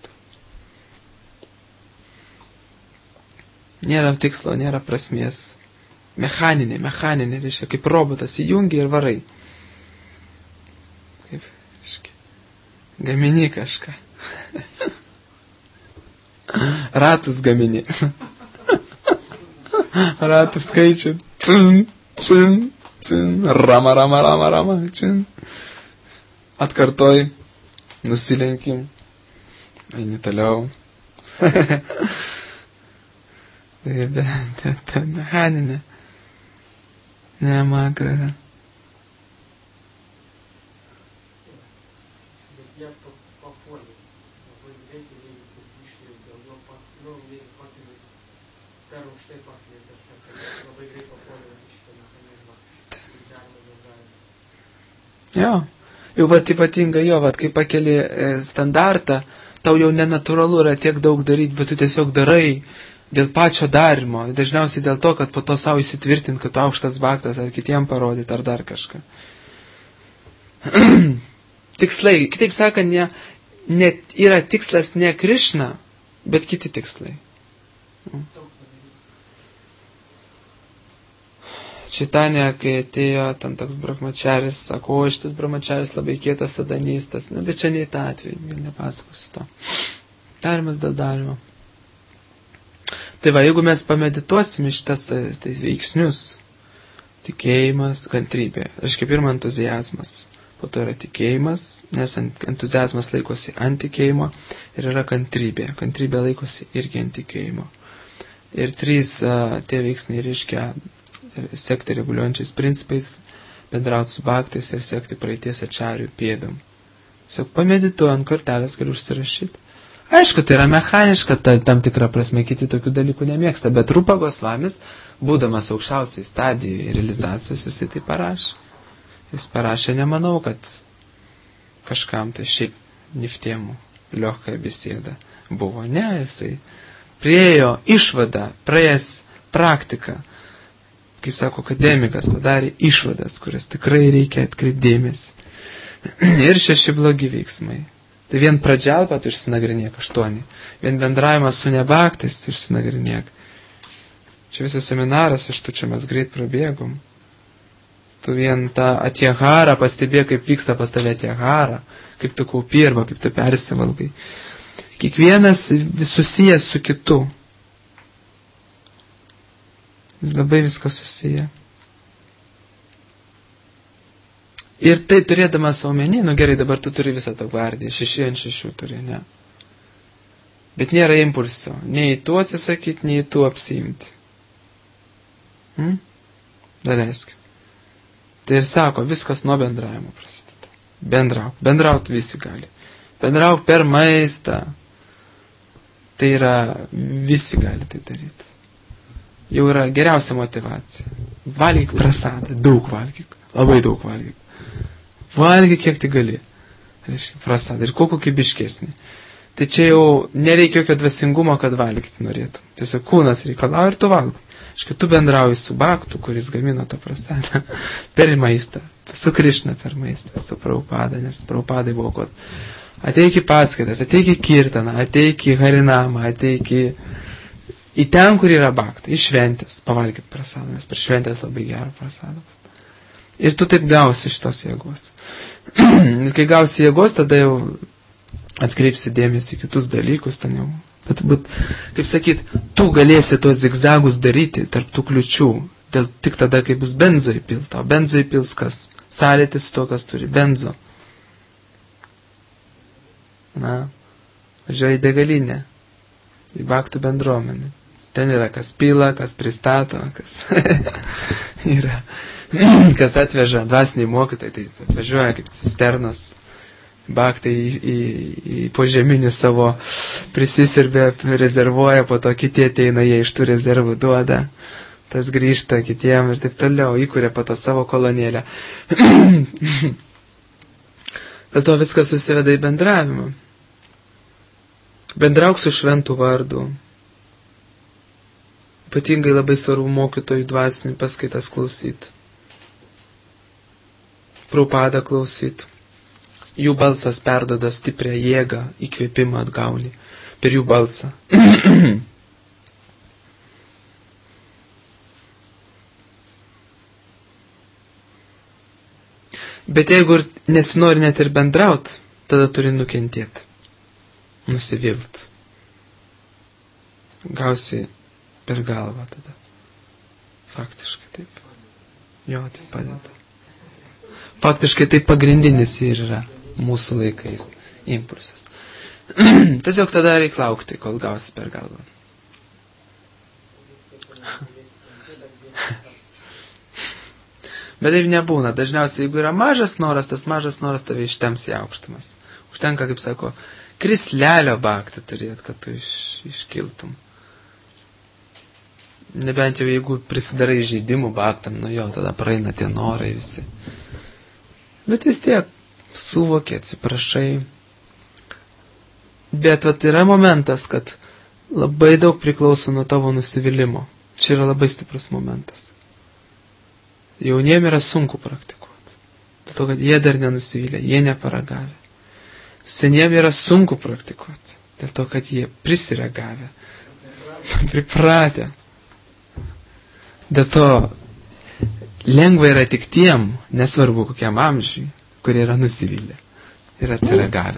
Nėra tikslo, nėra prasmės. Mechaninė, mechaninė, reiškia, kaip robotas įjungi ir varai. Kaip, reiškia, gamini kažką. Ratus gamini. Ratų skaičių. Cin, cin, cin. Rama, rama, rama, rama. Cin. Atkartoj. Nusilenkim. Eini toliau. Tai bet, ta mechaninė. Ne, makra. Bet jie papuolė. Labai greitai, jeigu taip išlėjau dėl jo pat, nu, jeigu pakeliu per aukštai pakeliu kažką, labai greit papuolė šitą mechanizmą. Ir galima bendrauti. Jo. Jau vat ypatinga jo, vat kai pakeli standartą, tau jau nenatūralu yra tiek daug daryti, bet tu tiesiog darai dėl pačio darimo. Dažniausiai dėl to, kad po to savo įsitvirtint, kad tu aukštas baktas ar kitiem parodyti, ar dar kažką. Tikslai, kitaip sakant, ne, ne, yra tikslas ne Krišna, bet kiti tikslai. Čitanė, kai atėjo ten toks brahmačaris, sako, o šitas brahmačaris labai kietas sadanistas. Na, bet čia ne į tą atvejį, gal nepasakosiu to. Darimas dėl darimo. Tai va, jeigu mes pamedituosime šitas tai veiksnius, tikėjimas, kantrybė. Reiškia, pirma entuziazmas, po to yra tikėjimas, nes entuziazmas laikosi ant tikėjimo ir yra kantrybė. Kantrybė laikosi irgi ant tikėjimo. Ir trys uh, tie veiksniai reiškia sekti reguliuojančiais principais, bendrauti su baktais ir sekti praeities ačarių pėdom. Tiesiog pamedituojant kortelės gali užsirašyti. Aišku, tai yra mechaniška, ta, tam tikra prasme, kiti tokių dalykų nemėgsta, bet Rupa Gosvamis, būdamas aukščiausiai stadijoje realizacijos, jisai tai parašė. Jis parašė, nemanau, kad kažkam tai šiaip niftėmų liogka besėda buvo. Ne, jisai priėjo išvadą, praėjęs praktiką, kaip sako akademikas, padarė išvadas, kurias tikrai reikia atkreipdėmėsi. Ir šeši blogi veiksmai. Tai vien pradžialpą tu išsinagrinėk aštuoni. Vien bendravimas su nebaktais tu išsinagrinėk. Čia visas seminaras, iš tu čia mes greit prabėgom. Tu vien tą atieharą pastebėk, kaip vyksta pas tave atieharą, kaip tu kaupi arba kaip tu persivalgai. Kiekvienas susijęs su kitu. Labai viskas susiję. Ir tai turėdamas omeny, nu gerai, dabar tu turi visą tą gvardiją, šeši ant šešių turi, ne. Bet nėra impulso, nei tu atsisakyti, nei tu apsiimti. Hmm? Daleisk. Tai ir sako, viskas nuo bendravimo prasideda. Bendrauk. Bendraut visi gali. Bendrauk per maistą. Tai yra, visi gali tai daryti. Jau yra geriausia motivacija. Valgyk prasadą, daug valgyk, labai daug valgyk. Valgyk kiek tai gali. Reiškia, prasadą. Ir kuo kokybiškesnį. Tai čia jau nereikia jokio dvasingumo, kad valgyti norėtum. Tiesiog kūnas reikalauja ir tu valgai. Aišku, tu bendrauji su baktu, kuris gamino tą prasadą per maistą. Su Krišna per maistą, su Prabhupada, nes Prabhupadai buvo kad ateik į paskaitas, ateik į kirtaną, ateik į harinamą, ateik į į ten, kur yra bakta, į šventės, pavalgyti prasadą, nes per šventės labai gerą prasadą. Ir tu taip gausi šitos jėgos. Ir kai gausi jėgos, tada jau atkreipsi dėmesį į kitus dalykus, ten jau Bet, būt, kaip sakyt, tu galėsi tos zigzagus daryti tarp tų kliučių, dėl tik tada, kai bus benzo įpilta. O benzo įpils kas? Sąlytis su to, kas turi benzo. Na, važiuoja į degalinę, į baktų bendruomenę. Ten yra kas pila, kas pristato, kas yra, kas atveža dvasiniai mokytojai, tai atvažiuoja kaip cisternos. Baktai į, į, į požeminį savo prisisirbė, rezervuoja, po to kiti ateina, jie iš tų rezervų duoda, tas grįžta kitiem ir taip toliau, įkuria po to savo kolonėlę. Dėl to viskas susiveda į bendravimą. Bendrauk su šventų vardu. Ypatingai labai svarbu mokytojų dvasinių paskaitas klausyti. Prabhupadą klausyti. Jų balsas perduoda stiprią jėgą, įkvėpimą atgauni per jų balsą. Bet jeigu nesinori net ir bendraut, tada turi nukentėti, nusivilt. Gausi per galvą tada. Faktiškai taip. Jo, tai padeda. Faktiškai tai pagrindinis ir yra mūsų laikais impulsas. Tiesiog tada reikia laukti, kol gausi per galvą. Bet taip nebūna. Dažniausiai, jeigu yra mažas noras, tas mažas noras tave ištems į aukštumas. Užtenka, kaip sako, krislelio baktą turėt, kad tu iš, iškiltum. Nebent jau jeigu prisidarai žaidimų baktam, nu jo, tada praeina tie norai visi. Bet vis tiek suvokė, atsiprašai. Bet vat yra momentas, kad labai daug priklauso nuo tavo nusivylimų. Čia yra labai stiprus momentas. Jauniem yra sunku praktikuoti. Dėl to, kad jie dar nenusivylė, jie neparagavę. Seniem yra sunku praktikuoti. Dėl to, kad jie prisiragavę. Pripratę. Dėl to lengva yra tik tiem, nesvarbu kokiam amžiui, kurie yra nusivylę ir atsiragavę.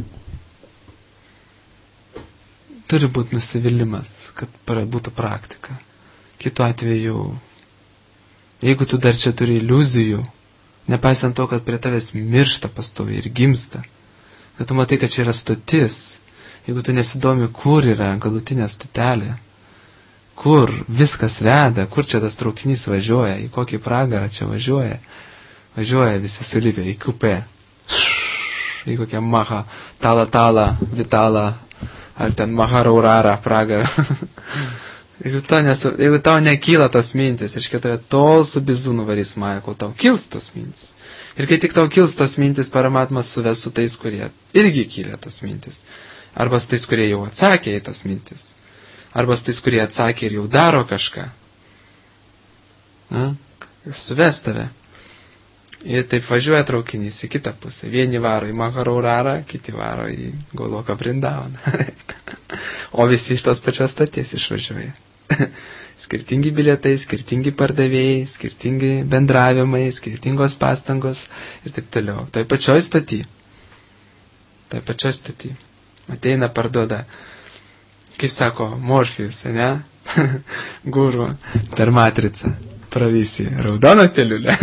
Turi būti nusivylimas, kad būtų praktika. Kitu atveju, jeigu tu dar čia turi iliuzijų, nepaisant to, kad prie tavęs miršta pastoviai ir gimsta, kad tu matai, kad čia yra stotis, jeigu tu nesidomi, kur yra galutinė stotelė, kur viskas veda, kur čia tas traukinys važiuoja, į kokį pragarą čia važiuoja, važiuoja visi sulipę į kupę, į kokią maha, talą, talą, vitalą, ar ten maharaurarą pragarą. jeigu, nesu, jeigu tau nekyla tos mintis, reiškia tave tol su bizu nuvarys maja, kol tau kils tos mintis. Ir kai tik tau kils tos mintis, Paramatmas suves su tais, kurie irgi kyla tos mintis. Arba su tais, kurie jau atsakė į tas mintis. Arba su tais, kurie atsakė ir jau daro kažką. Na, suves tave. Ir taip važiuoja traukinys į kitą pusę. Vieni varo į Maharaurarą, kiti varo į Goloką Vrindavaną. O visi iš tos pačios stoties išvažiuoja. Skirtingi bilietai, skirtingi pardavėjai, skirtingi bendravimai, skirtingos pastangos ir taip toliau. Toj pačioj stoty. Toj pačioj stoty. Ateina, parduoda. Kaip sako, Morfijus, ne? Guru, per matricą. Pravysi raudoną piliulę.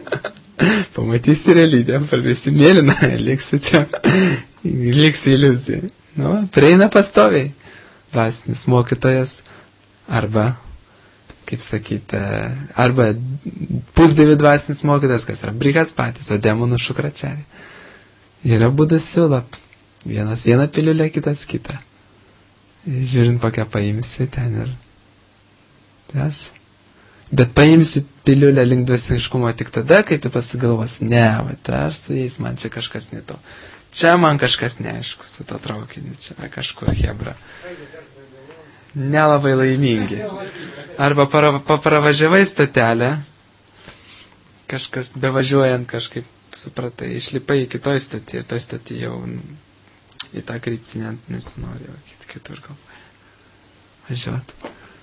Pamatysi realybę, pravysi mėlyną, liksi čia. Liksi iliuzija. Nu, prieina pastoviai. Dvasinis mokytojas. Arba, kaip sakyti, arba pusdievių dvasinis mokytojas, kas yra brikas patys, o demonų šukračiariai. Yra būdas siūla. Vienas vieną piliulę, kitas kitą. Žiūrint, kokią paimsi ten ir... Yes. Bet paimsi piliulę link dvasiškumo tik tada, kai tu pasigalvos, ne, va, tai aš su jais, man čia kažkas ne to. Čia man kažkas neaišku su to traukiniu, čia kažkur hebra. Nelabai laimingi. Arba papravažiavai stotelę, kažkas bevažiuojant kažkaip, supratai, išlipai į kitoj stotį ir toj stotį jau į tą kryptį net nesinori, kitur kalbai. Važiuot.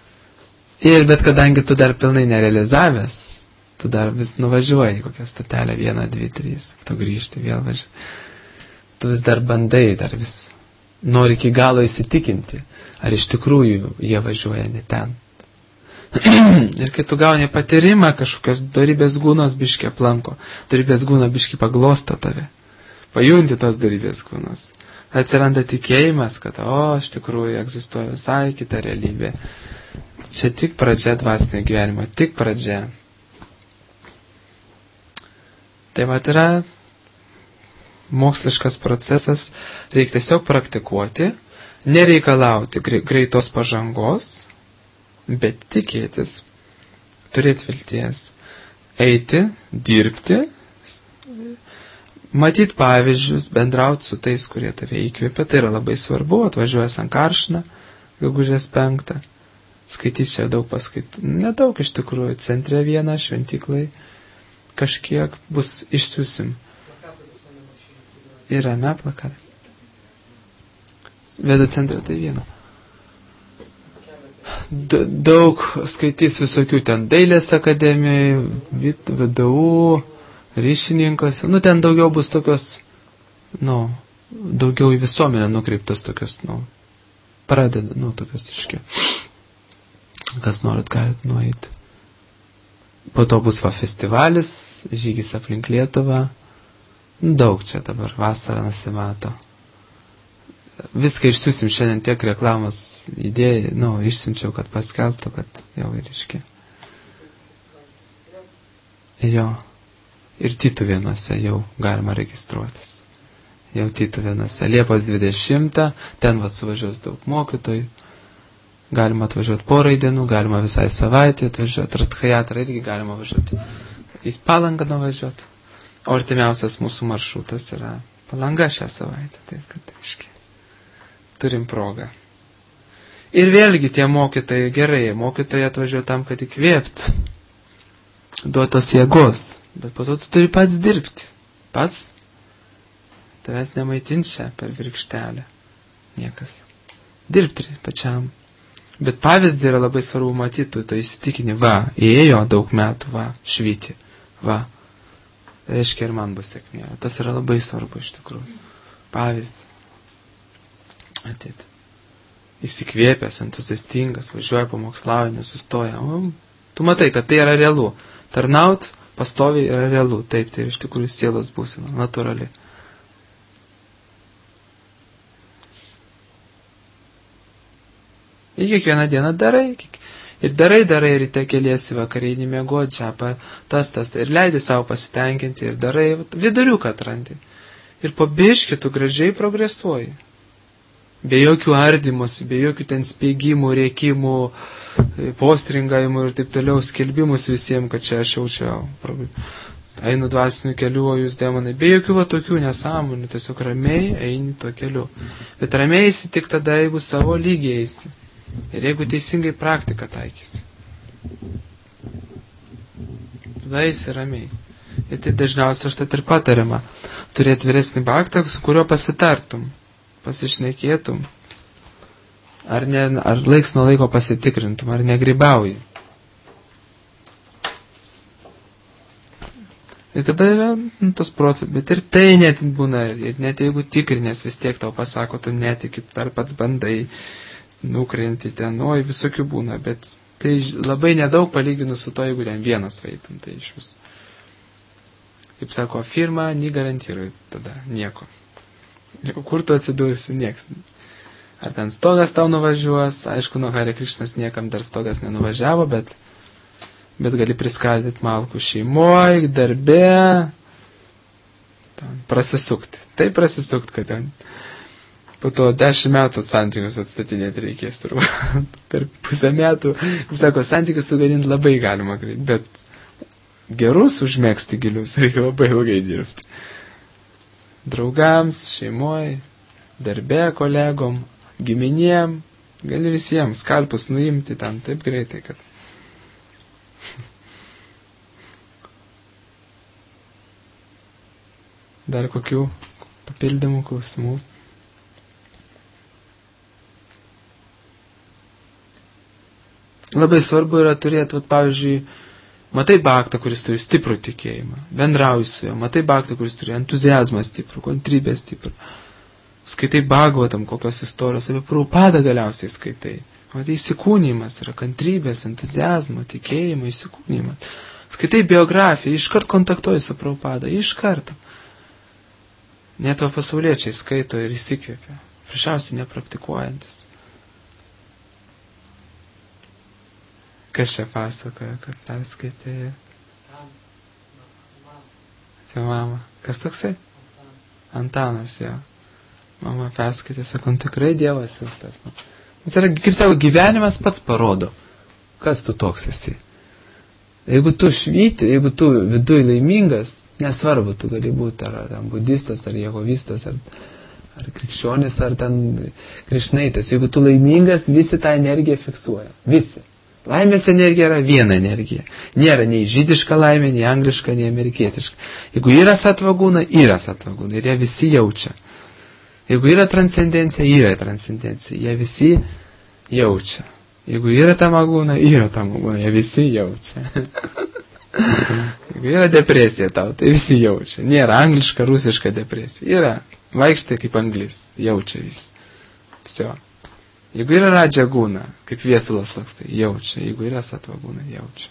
Ir bet kadangi tu dar pilnai nerealizavęs, tu dar vis nuvažiuoji kokią stotelę, vieną, dvi, trys, tu grįžti, vėl važiuoji. Tu vis dar bandai, dar vis nori iki galo įsitikinti, ar iš tikrųjų jie važiuoja ne ten. Ir kai tu gauni patyrimą, kažkokios dorybės gūnos biški aplanko, dorybės gūna biški paglosto tave, pajunti tos dorybės gūnos. Atsiranda tikėjimas, kad, o, iš tikrųjų egzistuoja visai kita realybė. Čia tik pradžia dvasinio gyvenimo, tik pradžia. Tai va yra moksliškas procesas, reikia tiesiog praktikuoti, nereikalauti greitos pažangos, bet tikėtis, turėti vilties, eiti, dirbti, matyti pavyzdžius, bendrauti su tais, kurie tave įkvėpia, tai yra labai svarbu, atvažiuoja Sankaršną, gegužės penktą, skaityti čia daug paskaitų, nedaug iš tikrųjų, centre vieną, šventyklai, kažkiek bus išsiusim. Yra, ne, plakatai? Vedų centre tai viena. D- daug skaitys visokių ten dailės akademijai, V D U, ryšininkose, nu ten daugiau bus tokios, nu, daugiau į visuomenę nukreiptos tokios, nu, pradeda, nu, tokios iški. Kas norit, galit nueiti. Po to bus va festivalis, žygis aplink Lietuvą. Daug čia dabar, vasarą nesimato. Viską išsiusim šiandien tiek reklamos idėjai, nu, išsiunčiau, kad paskelbtų, kad jau ir iški. Jo. Ir Tytuvėnuose jau galima registruotis. Jau Tytuvėnuose. Liepos dvidešimtą, ten va suvažiuos daug mokytojų. Galima atvažiuoti porai dienų, galima visai savaitę atvažiuoti. Ratchajatrą irgi galima važiuoti. Į Palangą nuvažiuoti. O artimiausias mūsų maršrutas yra Palanga šią savaitę. Taip, kad aiškiai. Turim progą. Ir vėlgi tie mokytojai gerai. Mokytojai atvažiuoja tam, kad įkvėpt. Duotos jėgos. Bet po to tu turi pats dirbti. Pats. Tavęs nemaitins čia per virkštelę. Niekas. Dirbti pačiam. Bet pavyzdį yra labai svarbu matyti, tu tai įsitikini, va, įėjo daug metų, va, švyti, va. Reiškia, ir man bus sėkmė. Tas yra labai svarbu iš tikrųjų. Pavyzdį. Ateit. Įsikvėpęs, entuziastingas, važiuoja pamokslauja, nesustoja. O, tu matai, kad tai yra realu. Tarnaut pastoviai yra realu. Taip, tai iš tikrųjų sielos būsena, natūrali. Ir kiekvieną dieną darai. Ir darai, darai, ryte keliesi vakarinį mėgot, čiapa, tas, tas. Ir leidi savo pasitenkinti ir darai, viduriuką atrandi. Ir po biškį tu gražiai progresuoji. Be jokių ardymus, be jokių ten spėgimų, rėkimų, postringavimų ir taip toliau, skelbimus visiems, kad čia aš jau čia einu dvasiniu keliu, o jūs demonai. Be jokių va tokių nesąmonių, tiesiog ramiai eini tuo keliu. Bet ramiai eisi tik tada, jeigu savo lygiai eisi. Ir jeigu teisingai praktiką taikysi. Tada eisi ramiai. Ir tai dažniausiai aš tai ir patariama. Turėti vyresnį baktą, su kuriuo pasitartum. Pasišnekėtum, ar, ne, ar laiks nuo laiko pasitikrintum, ar negrybauji. Ir tada yra nu, tas procesas, bet ir tai net būna, ir net jeigu tikrinės vis tiek tau pasako, tu netikit, ar pats bandai nukrenti ten, oi, visokių būna, bet tai labai nedaug palyginus su to, jeigu ten vienas veitum, tai iš vis. Kaip sako, firma, nei garantiruoja tada nieko. Kur tu atsidursi, nieks. Ar ten stogas tau nuvažiuos, aišku, nuo Hare Krišnas niekam dar stogas nenuvažiavo, bet, bet gali priskaldyti malkų šeimoje, darbe, ten, prasisukti. Taip prasisukti, kad ten po to dešimt metų santykius atstatinėti reikės turbūt. Per pusę metų, kaip sako, santykius sugadinti labai galima greit, bet gerus užmėgsti gilius reikia labai ilgai dirbti. Draugams, šeimoje, darbe, kolegom, giminėm, gali visiems skalpus nuimti ten taip greitai, kad. Dar kokių papildymų klausimų? Labai svarbu yra turėti, vat, pavyzdžiui, matai baktą, kuris turi stiprų tikėjimą, bendrauji su juo, matai baktą, kuris turi entuziazmą stiprų, kantrybę stiprų. skaitai Bhagavatam, kokios istorijos, apie Prabhupadą galiausiai skaitai. O tai įsikūnymas yra kantrybės, entuzijazmo, tikėjimo, įsikūnymas. Skaitai biografiją, iškart kontaktuoji su Prabhupada, iš karto. Net va pasauliečiai skaito ir įsikvėpia, prašiausiai nepraktikuojantis. Kas čia pasakoja, kad perskaitė? Apie mamą. Kas toksai? Antanas, jo. Mama perskaitė, sakom, tikrai Dievas siųstas. Nes yra, kaip sako, gyvenimas pats parodo, kas tu toks esi. Jeigu tu švyti, jeigu tu viduj laimingas, nesvarbu, tu gali būti ar, ar ten budistas, ar jehovistas, ar, ar krikščionis, ar ten krišnaitas. Jeigu tu laimingas, visi tą energiją fiksuoja. Visi. Laimės energija yra viena energija. Nėra nei žydiška laimė, nei angliška, nei amerikietiška. Jeigu yra satvagūna, yra satvagūna. Ir jie visi jaučia. Jeigu yra transcendencija, yra transcendencija. Jie visi jaučia. Jeigu yra tamagūna, yra tamagūna. Jie visi jaučia. Jeigu yra depresija tau, tai visi jaučia. Nėra angliška, rusiška depresija. Yra. Vaikštai kaip anglis. Jaučia visi. Visio. Jeigu yra radžia gūna, kaip viesulas lakstai, jaučia. Jeigu yra satva gūna, jaučia.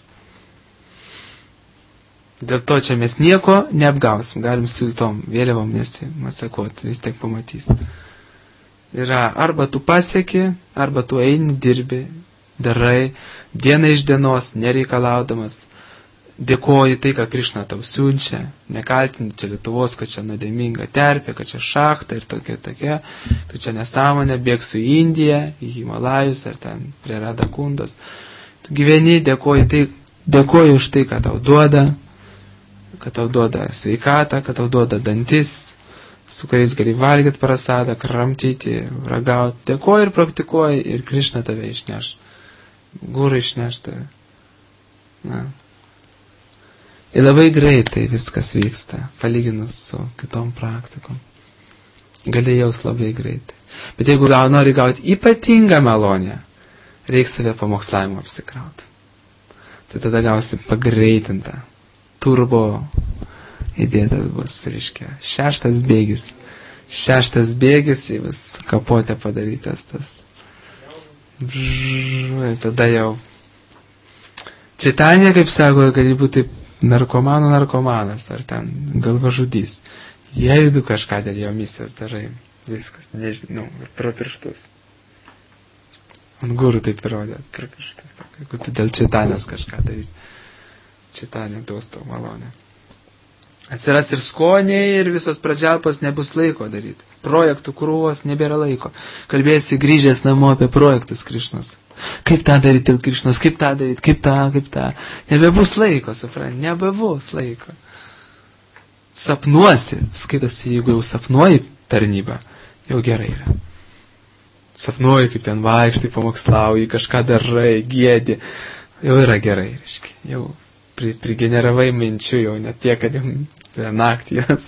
Dėl to čia mes nieko neapgausim. Galim su tom vėliavom nesimasakoti, vis tiek pamatys. Yra arba tu pasieki, arba tu eini, dirbi, darai, dieną iš dienos, nereikalaudamas, dėkoji tai, ką Krišna tau siunčia, nekaltinti čia Lietuvos, kad čia nuodėminga terpė, kad čia šachta ir tokia, tokia, kad čia nesąmonė, bėgsiu į Indiją, į Himalajus ar ten prie Radakundos. Tu gyveni, dėkoji, tai, dėkoji už tai, ką tau duoda, kad tau duoda sveikatą, kad tau duoda dantis, su kuriais gali valgyti prasadą, kramtyti, ragauti. Dėkoji ir praktikuoji ir Krišna tave išneš. Gūra išneš tave. Na. Ir labai greitai viskas vyksta, palyginus su kitom praktikom. Gali jaus labai greitai. Bet jeigu gau, nori gauti ypatingą malonę, reikia save pamokslavimu apsikrauti. Tai tada gausi pagreitintą. Turbo įdėtas bus, reiškia, šeštas bėgis. Šeštas bėgis, į vis kapotę padarytas tas. Ir tada jau. Čaitanija, kaip sako, gali būti narkomanų narkomanas, ar ten galvažudys. Jeigu kažką dėl jo misijos darai, viskas, nežinau, ir pro pirštus. Ant gurų taip įrodė, pro pirštus. Jeigu tu dėl Čaitanijos kažką darys, Čaitanija duos tau malonę. Atsiras ir skoniai, ir visos pradžialpos nebus laiko daryti. Projektų krūvos nebėra laiko. Kalbėsi grįžęs namo apie projektus Krišnos. Kaip tą daryti dėl Krišnos, kaip tą daryti, kaip tą, kaip tą. Nebebus laiko, supranti, nebebus laiko. Sapnuosi, skaitosi, jeigu jau sapnuoji tarnybą, jau gerai yra. Sapnuoji, kaip ten vaikštai, pamokslauji, kažką darai, gėdi, jau yra gerai, reiškia, jau prigeneravai minčių, jau net tiek, kad jau naktį jas.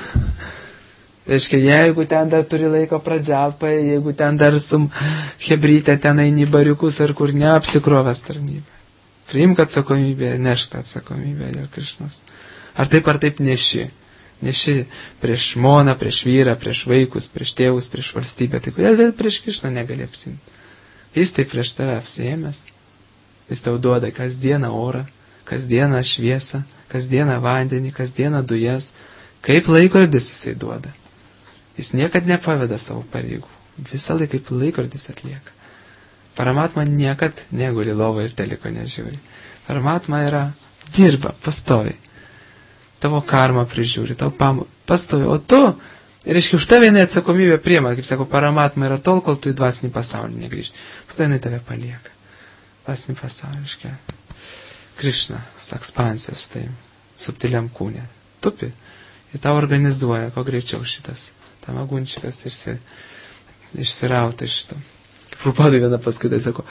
Reiškia, jeigu ten dar turi laiko pradžialpai, jeigu ten dar su hebrytė ten eini bariukus ar kur neapsikrovęs tarnybę. Priimk atsakomybę, nešk tą atsakomybę dėl Krišnos. Ar taip ar taip neši. Neši prieš žmoną, prieš vyrą, prieš vaikus, prieš tėvus, prieš valstybę. Tai kodėl prieš Krišną negali apsimti? Jis tai prieš tave apsiėmęs. Jis tau duoda kasdieną orą, kasdieną šviesą, kasdieną vandenį, kasdieną dujas. Kaip laikrodis jisai duoda. Jis niekad nepaveda savo pareigų. Visą laiką kaip laikrodis atlieka. Paramatma niekad neguli lovą ir teliko nežiūri. Paramatma yra dirba, pastovi. Tavo karmą prižiūri, tavo pamą, pastovi. O tu, ir reiškia, už tave jinai atsakomybę priema, kaip sako, paramatma yra tol, kol tu į dvasinį pasaulį negrįžti. Po to jinai tave palieka. Dvasinį pasaulį, reiškia. Krišna, ekspansijos, tai subtiliam kūne. Tupi. Ir tau organizuoja, ko greičiau šitas. Tam agunčikas išsi, išsirauta šito. Prabhupada viena paskaitai sako,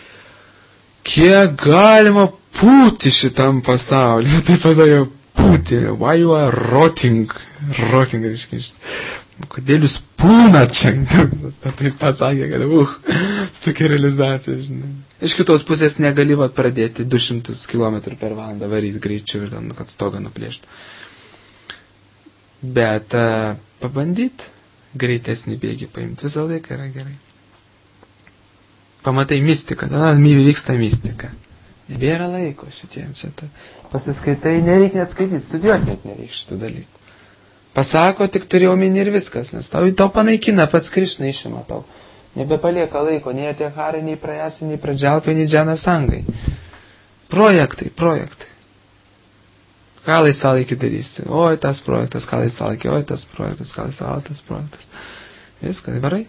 kiek galima pūti šitam pasauliu. Tai pasakė, pūti. Why you are rotting? Rotting, reiškia. Kodėl jūs pūnat čia? Tai pasakė, kad uh, su tokia realizacija, žinai. Iš kitos pusės negali vat pradėti du šimtus kilometrų per valandą varyti greičiau ir ten, kad stogą nuplėštų. Bet uh, pabandyt, greitesnį bėgį paimti. Visą laiką yra gerai. Pamatai mistiką, tada vyksta mistika. Nebėra laiko šitiem čia. Ta. Pasiskaitai, nereikia net skaityti, studijuoti net nereikia šitų dalykų. Pasako, tik turėjau omeny ir viskas, nes tau, tau panaikina, pats Krišna išima tau. Nebepalieka laiko, nei Atihara, nei Prajasi, nei Pradžalpai, nei Džana Sangai. Projektai, projektai. Ką laisvalaikį darysi? Oi, tas projektas, ką laisvalaikį, oi, tas projektas, ką laisvalaikį, tas projektas. Viskas, varai.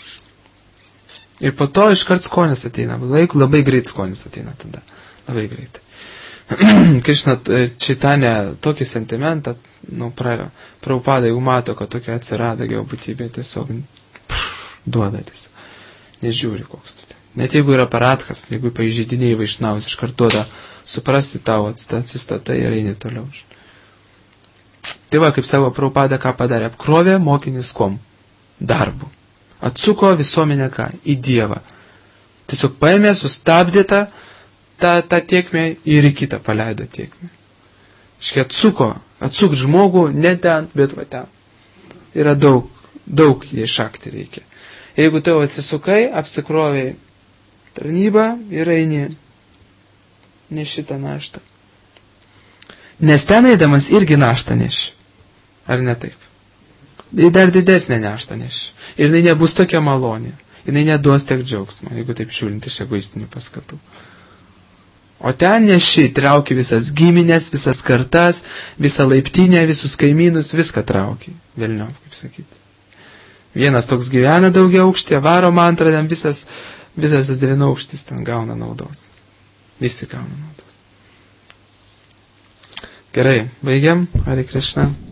Ir po to iškart skonis ateina. Laiku labai greit skonis ateina tada. Labai greit. Krišna Čaitanė tokį sentimentą, nu, Prabhupada, jeigu mato, kad tokia atsirado geobūtybė, tiesiog pff, duoda tiesiog. Nežiūri, koks tu. Net jeigu yra paratkas, jeigu pažeidiniai vaišnavus, iškart duoda suprasti tavo, atsistatai ir eini toliau. Tai va, kaip savo Prabhupada, ką padarė, apkrovė mokinius kom? Darbu. Atsuko visuomenę ką? Į Dievą. Tiesiog paėmė, sustabdė tą, tą, tą tiekmę ir į kitą paleido tiekmę. Iškai atsuko, atsuk žmogų, ne ten, bet va ten. Yra daug, daug jai šakti reikia. Jeigu tu atsisukai, apsikroviai tarnybą ir eini ne šitą naštą. Nes ten eidamas irgi naštą neši. Ar ne taip? Ir dar didesnė naštą neši. Ir jinai nebus tokia malonė. Jinai neduos tiek džiaugsmo, jeigu taip žiūrint iš egoistinių paskatų. O ten neši, trauki visas giminės, visas kartas, visą laiptinę, visus kaimynus, viską trauki. Velniau, kaip sakyti. Vienas toks gyvena daugia aukštė, varo mantrą, ten visas, visas tas devynaukštis ten gauna naudos. Visi gauna naudos. Gerai, baigiam. Hare Krishna.